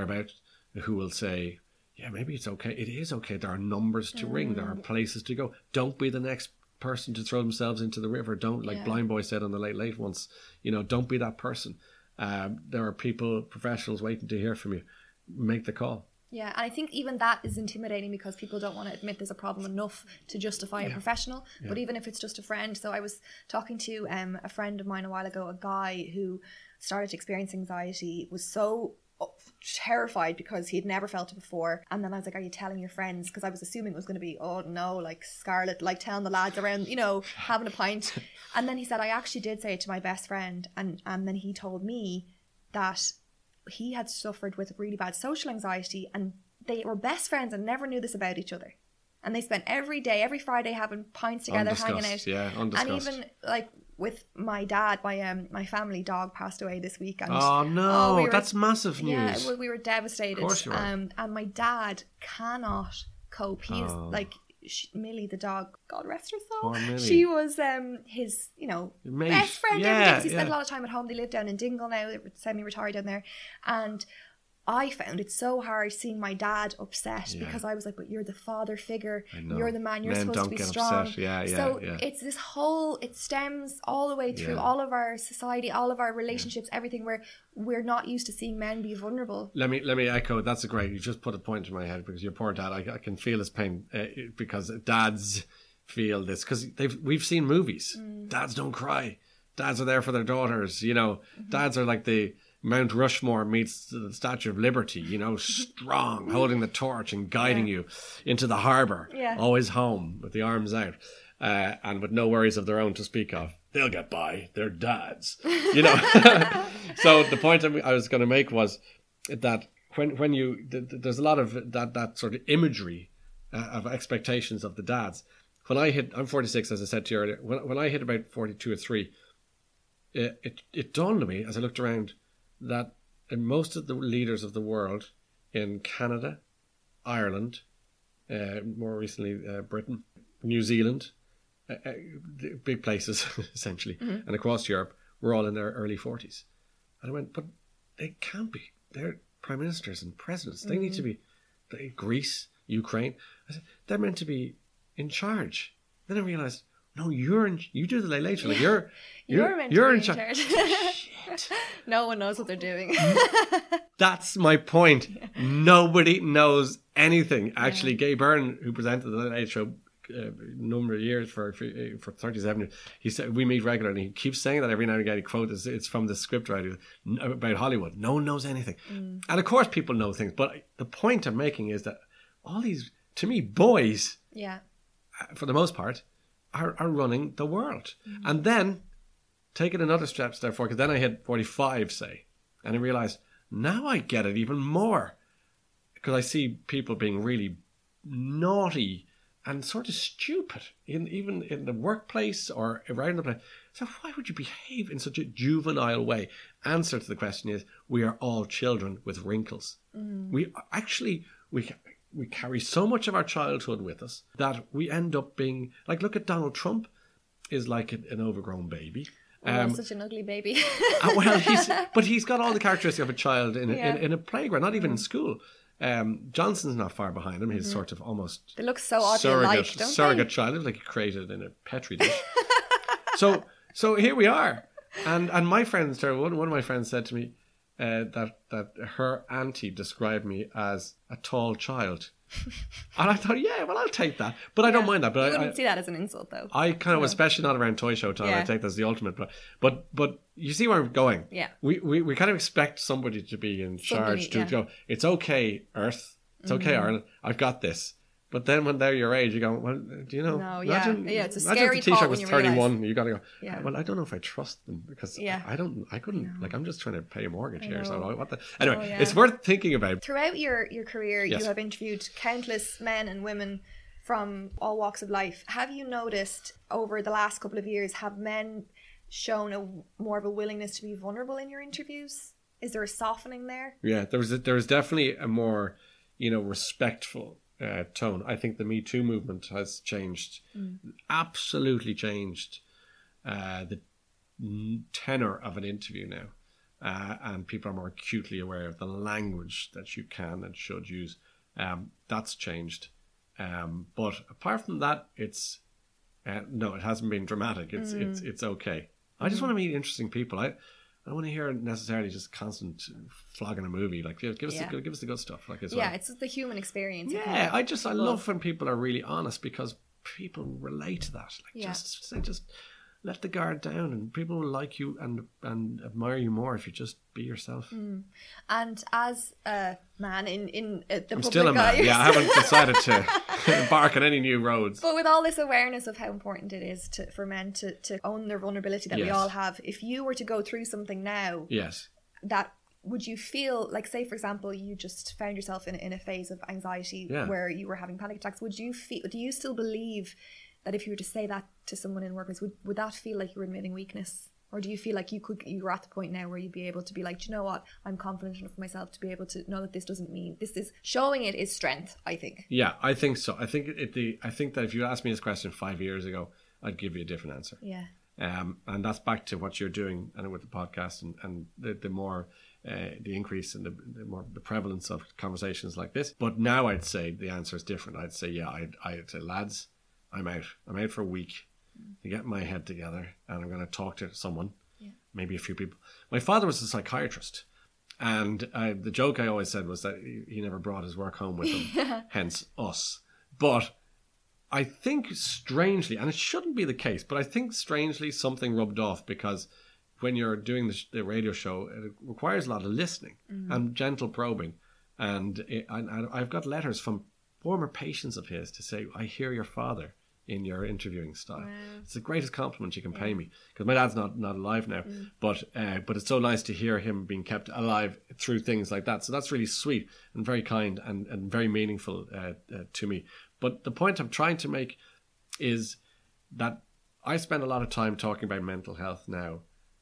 Speaker 4: who will say, yeah, maybe it's okay. It is okay. There are numbers to ring. There are places to go. Don't be the next person to throw themselves into the river. Don't, like Blind Boy said on the Late Late once, don't be that person. There are professionals waiting to hear from you. Make the call.
Speaker 3: Yeah, and I think even that is intimidating because people don't want to admit there's a problem enough to justify a professional. Yeah. But even if it's just a friend. So I was talking to a friend of mine a while ago, a guy who started to experience anxiety, was so terrified because he had never felt it before. And then I was like, are you telling your friends? Because I was assuming it was going to be, oh no, like Scarlett, like telling the lads around, having a pint. And then he said, I actually did say it to my best friend. And then he told me that he had suffered with really bad social anxiety, and they were best friends and never knew this about each other. And they spent every Friday having pints together, hanging out.
Speaker 4: Yeah, undiscussed.
Speaker 3: And even like with my dad, my family dog passed away this week. And
Speaker 4: oh no, that's massive news.
Speaker 3: Yeah, we were devastated.
Speaker 4: Of course you are.
Speaker 3: And my dad cannot cope. He is like Millie the dog, God rest her soul. She was his best friend every day, because he spent a lot of time at home. They live down in Dingle now. They're semi-retired down there, and I found it so hard seeing my dad upset because I was like, but you're the father figure. You're the man. You're supposed to be strong. So it's this whole, it stems all the way through all of our society, all of our relationships, everything where we're not used to seeing men be vulnerable. Let
Speaker 4: me echo. That's a great, you just put a point in my head, because your poor dad, I can feel his pain because dads feel this, because we've seen movies. Dads don't cry. Dads are there for their daughters. You know, dads are like the Mount Rushmore meets the Statue of Liberty, you know, strong, holding the torch and guiding you into the harbour, always home with the arms out, and with no worries of their own to speak of. They'll get by. They're dads, you know. So the point I was going to make was that when you, there's a lot of that sort of imagery of expectations of the dads. When I hit, I'm 46, as I said to you earlier, when I hit about 42 or 3, it dawned on me as I looked around that in most of the leaders of the world, in Canada, Ireland, more recently Britain, New Zealand, big places essentially, and across Europe, were all in their early 40s. And I went, but they can't be. They're prime ministers and presidents. They need to be. Greece, Ukraine. I said, they're meant to be in charge. Then I realised, no, you do the later. Like you're meant to be in charge. Shit.
Speaker 3: No one knows what they're doing.
Speaker 4: That's my point. Nobody knows anything. Actually, Gay Byrne, who presented the Late Show a number of years for 37 years, he said, we meet regularly. He keeps saying that every now and again. He quotes, it's from the script writer about Hollywood. No one knows anything. And of course people know things. But the point I'm making is that all these, to me, boys, for the most part, are running the world. And then take it another step therefore, because then I hit 45, say, and I realised, now I get it even more, because I see people being really naughty and sort of stupid, even in the workplace or around the place. So why would you behave in such a juvenile way? Answer to the question is, we are all children with wrinkles. We carry so much of our childhood with us that we end up being, like, look at Donald Trump, is like an overgrown baby.
Speaker 3: Such an ugly baby.
Speaker 4: Well, he's got all the characteristics of a child in a playground, not even in school. Johnson's not far behind him. He's sort of almost
Speaker 3: they look so oddly alike, don't
Speaker 4: surrogate
Speaker 3: they?
Speaker 4: child, like created in a petri dish. so here we are, and my friends, one of my friends said to me that her auntie described me as a tall child. And I thought, yeah, well, I'll take that. But I don't mind that. But
Speaker 3: you wouldn't see that as an insult, though.
Speaker 4: I kind of, especially not around toy show time, I take that as the ultimate. But you see where I'm going.
Speaker 3: Yeah.
Speaker 4: We kind of expect somebody to be in charge to go, it's okay, Earth. It's okay, Ireland. I've got this. But then when they're your age, you go, well, do you know?
Speaker 3: No, it's a scary thought when
Speaker 4: was
Speaker 3: you
Speaker 4: 31,
Speaker 3: realise.
Speaker 4: you got to go, well, I don't know if I trust them, because I couldn't, like, I'm just trying to pay a mortgage here. So what the, anyway, it's worth thinking about.
Speaker 3: Throughout your career, you have interviewed countless men and women from all walks of life. Have you noticed over the last couple of years, have men shown more of a willingness to be vulnerable in your interviews? Is there a softening there? Yeah,
Speaker 4: there was definitely a more, respectful tone. I think the Me Too movement has changed, absolutely changed the tenor of an interview now, and people are more acutely aware of the language that you can and should use. That's changed, but apart from that, it's no, it hasn't been dramatic. It's okay. I just want to meet interesting people. I don't want to hear necessarily just constant flogging a movie. Like, give us the good stuff. Like,
Speaker 3: it's the human experience.
Speaker 4: Yeah, I love when people are really honest, because people relate to that. Like, just let the guard down, and people will like you and admire you more if you just be yourself.
Speaker 3: And as a man in the public
Speaker 4: still a man. Yeah, I haven't decided to embark on any new roads.
Speaker 3: But with all this awareness of how important it is for men to own their vulnerability that we all have, if you were to go through something now, that would you feel like, say for example, you just found yourself in a phase of anxiety where you were having panic attacks, do you still believe that if you were to say that to someone in workplace, would that feel like you were admitting weakness? Or do you feel like you're at the point now where you'd be able to be like, do you know what? I'm confident enough of myself to be able to know that this doesn't mean this is showing it is strength, I think. Yeah, I think so. I think that if you asked me this question 5 years ago, I'd give you a different answer. Yeah. And that's back to what you're doing and with the podcast and the more
Speaker 4: the increase in the prevalence of conversations like this. But now I'd say the answer is different. I'd say, I'd say, lads, I'm out for a week to get my head together, and I'm going to talk to someone, maybe a few people. My father was a psychiatrist, and the joke I always said was that he never brought his work home with him, hence us. But I think strangely, and it shouldn't be the case, but I think strangely something rubbed off, because when you're doing the radio show, it requires a lot of listening and gentle probing. And I've got letters from former patients of his to say, I hear your father in your interviewing style. Wow. It's the greatest compliment you can pay me, because my dad's not alive now. But it's so nice to hear him being kept alive through things like that. So that's really sweet and very kind and very meaningful to me. But the point I'm trying to make is that I spend a lot of time talking about mental health now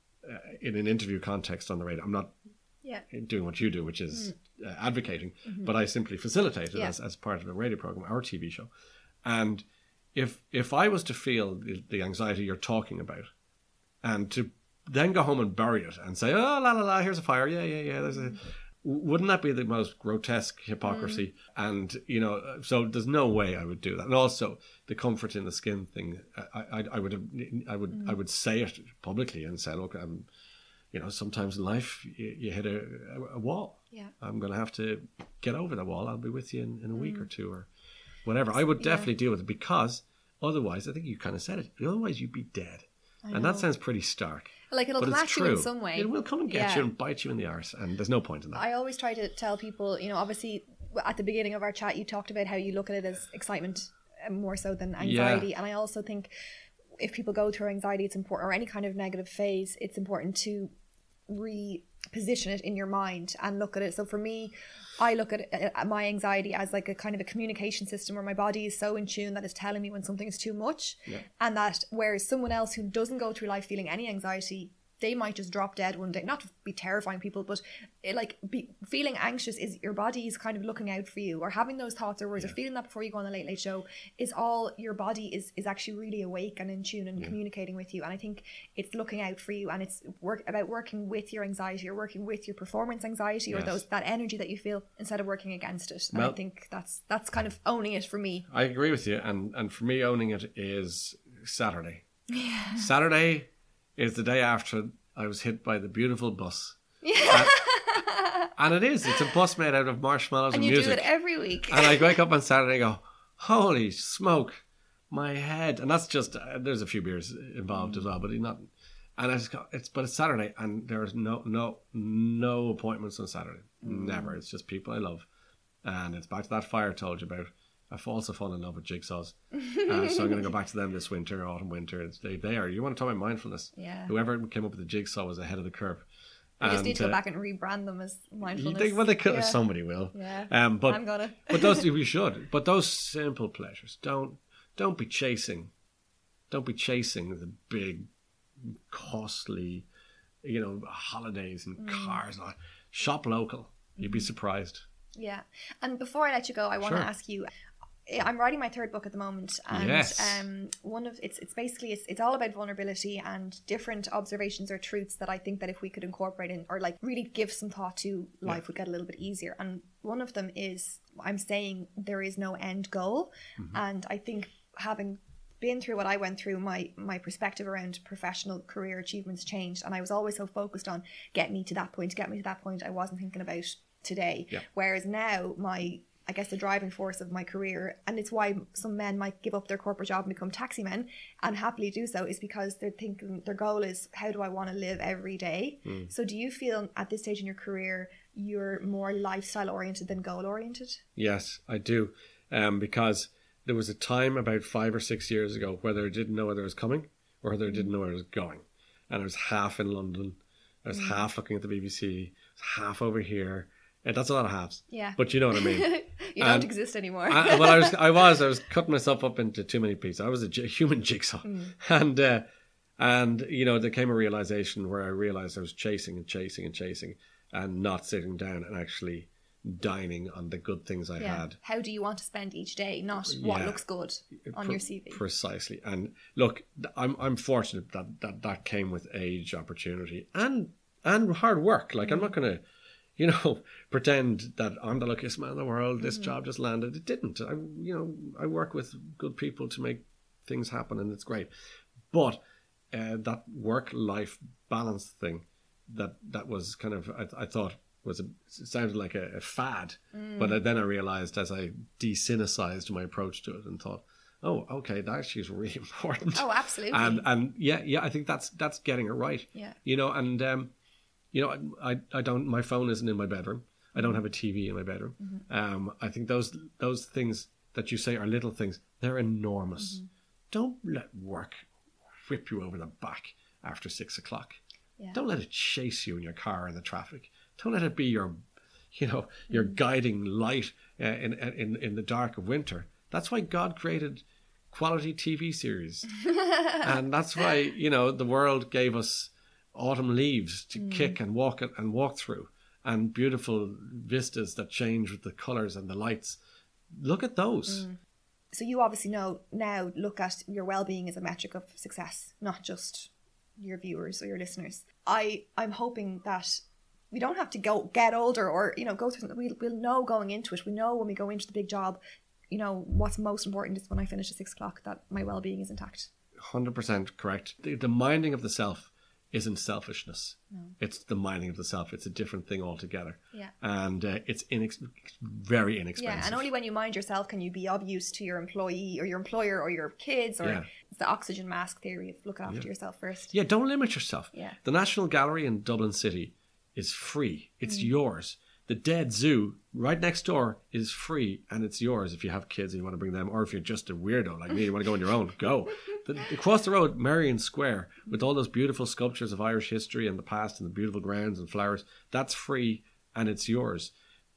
Speaker 4: in an interview context on the radio. I'm not doing what you do, which is advocating, but I simply facilitate it as part of a radio program or TV show. And if I was to feel the anxiety you're talking about, and to then go home and bury it and say, oh, la la la, here's a fire, yeah, wouldn't that be the most grotesque hypocrisy? And so there's no way I would do that. And also the comfort in the skin thing, I would say it publicly and say, look, sometimes in life you hit a wall. Yeah, I'm going to have to get over the wall. I'll be with you in a week or two or whatever. I would definitely deal with it, because otherwise, I think you kind of said it, otherwise you'd be dead. And that sounds pretty stark.
Speaker 3: Like, it'll come at you in some way.
Speaker 4: It will come and get you and bite you in the arse, and there's no point in that.
Speaker 3: I always try to tell people, obviously at the beginning of our chat you talked about how you look at it as excitement more so than anxiety, and I also think if people go through anxiety, it's important, or any kind of negative phase, it's important to reposition it in your mind and look at it. So for me, I look at my anxiety as like a kind of a communication system where my body is so in tune that it's telling me when something is too much, and that whereas someone else who doesn't go through life feeling any anxiety, they might just drop dead one day. Not to be terrifying people, but feeling anxious is your body's kind of looking out for you, or having those thoughts or worries or feeling that before you go on the Late Late Show is all your body is actually really awake and in tune and communicating with you. And I think it's looking out for you, and it's about working with your anxiety, or working with your performance anxiety, or that energy that you feel, instead of working against it. And I think that's kind of owning it for me.
Speaker 4: I agree with you, and for me, owning it is Saturday. Yeah. Saturday is the day after I was hit by the beautiful bus. Yeah. And it's a bus made out of marshmallows and music.
Speaker 3: And you do it every week.
Speaker 4: And I wake up on Saturday and go, holy smoke, my head. And that's just, there's a few beers involved as well, but not. And I just go, it's Saturday, and there's no appointments on Saturday. Never. It's just people I love. And it's back to that fire I told you about. I've also fallen in love with jigsaws. So I'm going to go back to them this winter, autumn, winter. They are. You want to talk about mindfulness? Yeah. Whoever came up with the jigsaw was ahead of the curve.
Speaker 3: We just need to go back and rebrand them as mindfulness.
Speaker 4: They could. Somebody will.
Speaker 3: Yeah.
Speaker 4: But
Speaker 3: I'm gonna.
Speaker 4: But those we should. But those simple pleasures. Don't be chasing. Don't be chasing the big, costly, holidays and cars. Shop local. You'd be surprised.
Speaker 3: Yeah. And before I let you go, I want to ask you. I'm writing my third book at the moment, and one of it's basically it's all about vulnerability and different observations or truths that I think that if we could incorporate in, or like really give some thought to, life would get a little bit easier. And one of them is, I'm saying there is no end goal, and I think having been through what I went through, my perspective around professional career achievements changed, and I was always so focused on get me to that point. I wasn't thinking about today, whereas now I guess the driving force of my career, and it's why some men might give up their corporate job and become taxi men and happily do so, is because they're thinking their goal is, how do I want to live every day? So do you feel at this stage in your career you're more lifestyle oriented than goal oriented?
Speaker 4: Yes, I do, because there was a time about 5 or 6 years ago whether I didn't know whether it was coming or whether I didn't know where it was going, and I was half in London, I was half looking at the BBC, I was half over here. Yeah, that's a lot of halves. Yeah. But you know what I mean.
Speaker 3: You don't exist anymore.
Speaker 4: I was cutting myself up into too many pieces. I was a human jigsaw. And there came a realization where I realized I was chasing and not sitting down and actually dining on the good things I had.
Speaker 3: How do you want to spend each day, not what looks good on your CV?
Speaker 4: Precisely. And look, I'm fortunate that came with age, opportunity, and and hard work. Like, I'm not going to, pretend that I'm the luckiest man in the world. This job just landed. It didn't. I work with good people to make things happen, and it's great. But that work-life balance thing, that was kind of, I thought it sounded like a fad. But then I realized, as I de-cynicized my approach to it and thought, oh, okay, that actually is really important.
Speaker 3: Oh, absolutely.
Speaker 4: And I think that's getting it right.
Speaker 3: Yeah.
Speaker 4: I don't. My phone isn't in my bedroom. I don't have a TV in my bedroom. I think those things that you say are little things, they're enormous. Don't let work whip you over the back after 6 o'clock.
Speaker 3: Yeah.
Speaker 4: Don't let it chase you in your car in the traffic. Don't let it be your guiding light in the dark of winter. That's why God created quality TV series, and that's why the world gave us autumn leaves to kick and walk through, and beautiful vistas that change with the colours and the lights. Look at those.
Speaker 3: So you obviously now look at your well-being as a metric of success, not just your viewers or your listeners. I'm hoping that we don't have to get older or go through something. We'll know going into it. We know when we go into the big job, what's most important is when I finish at 6 o'clock that my well-being is intact.
Speaker 4: 100% correct. The minding of the self isn't selfishness. No. It's the minding of the self. It's a different thing altogether. Yeah. And it's very inexpensive.
Speaker 3: Yeah, and only when you mind yourself can you be of use to your employee or your employer or your kids, or it's the oxygen mask theory of look after yourself first.
Speaker 4: Yeah, don't limit yourself.
Speaker 3: Yeah.
Speaker 4: The National Gallery in Dublin City is free. It's yours. The Dead Zoo right next door is free, and it's yours if you have kids and you want to bring them, or if you're just a weirdo like me, you want to go on your own, go. Across the road, Merrion Square, with all those beautiful sculptures of Irish history and the past and the beautiful grounds and flowers, that's free and it's yours.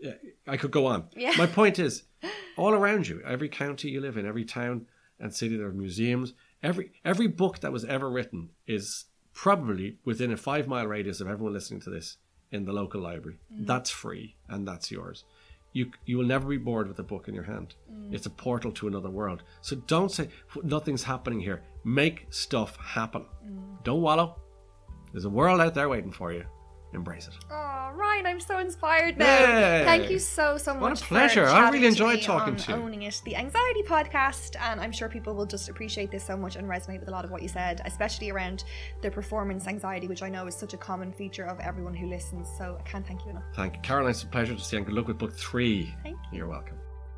Speaker 4: I could go on. Yeah. My point is, all around you, every county you live in, every town and city, there are museums. Every book that was ever written is probably within a 5-mile radius of everyone listening to this in the local library. That's free and that's yours. You will never be bored with a book in your hand. It's a portal to another world. So don't say nothing's happening here. Make stuff happen. Don't wallow. There's a world out there waiting for you. Embrace it.
Speaker 3: Oh, Ryan, I'm so inspired now.
Speaker 4: Yay.
Speaker 3: Thank you so much.
Speaker 4: What a pleasure. I really enjoyed talking to you.
Speaker 3: Owning It, the Anxiety Podcast, and I'm sure people will just appreciate this so much and resonate with a lot of what you said, especially around the performance anxiety, which I know is such a common feature of everyone who listens. So I can't thank you enough.
Speaker 4: Thank you, Caroline. It's a pleasure to see you, and good luck with book 3.
Speaker 3: Thank you.
Speaker 4: You're welcome.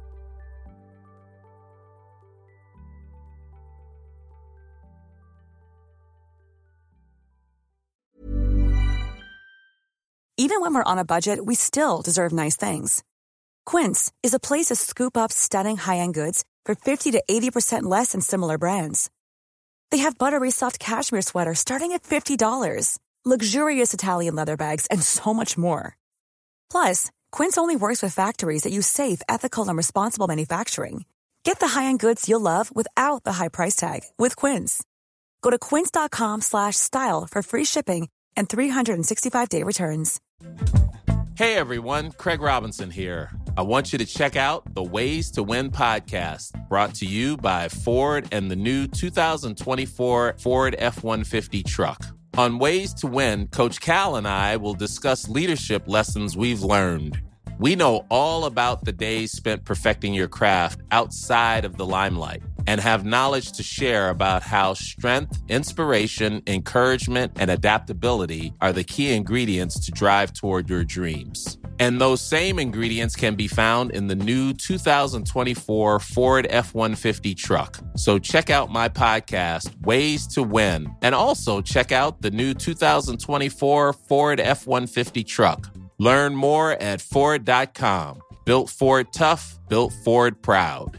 Speaker 6: Even when we're on a budget, we still deserve nice things. Quince is a place to scoop up stunning high-end goods for 50 to 80% less than similar brands. They have buttery soft cashmere sweaters starting at $50, luxurious Italian leather bags, and so much more. Plus, Quince only works with factories that use safe, ethical, and responsible manufacturing. Get the high-end goods you'll love without the high price tag with Quince. Go to quince.com/style for free shipping and 365-day returns.
Speaker 7: Hey everyone, Craig Robinson here. I want you to check out the Ways to Win podcast, brought to you by Ford and the new 2024 Ford F-150 truck. On Ways to Win, Coach Cal and I will discuss leadership lessons we've learned. We know all about the days spent perfecting your craft outside of the limelight and have knowledge to share about how strength, inspiration, encouragement, and adaptability are the key ingredients to drive toward your dreams. And those same ingredients can be found in the new 2024 Ford F-150 truck. So check out my podcast, Ways to Win, and also check out the new 2024 Ford F-150 truck. Learn more at Ford.com. Built Ford tough, built Ford proud.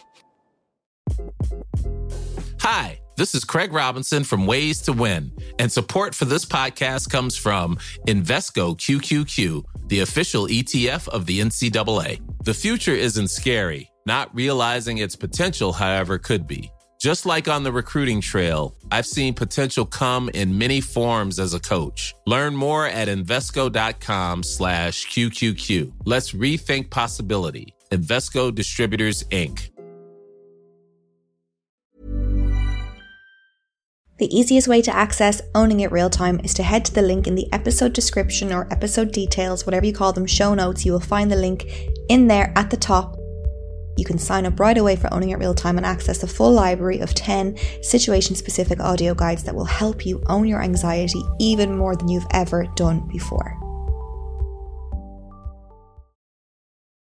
Speaker 7: Hi, this is Craig Robinson from Ways to Win, and support for this podcast comes from Invesco QQQ, the official ETF of the NCAA. The future isn't scary. Not realizing its potential, however, could be. Just like on the recruiting trail, I've seen potential come in many forms as a coach. Learn more at Invesco.com/QQQ. Let's rethink possibility. Invesco Distributors, Inc.
Speaker 3: The easiest way to access Owning It Real Time is to head to the link in the episode description or episode details, whatever you call them, show notes. You will find the link in there at the top. You can sign up right away for Owning It Real Time and access a full library of 10 situation-specific audio guides that will help you own your anxiety even more than you've ever done before.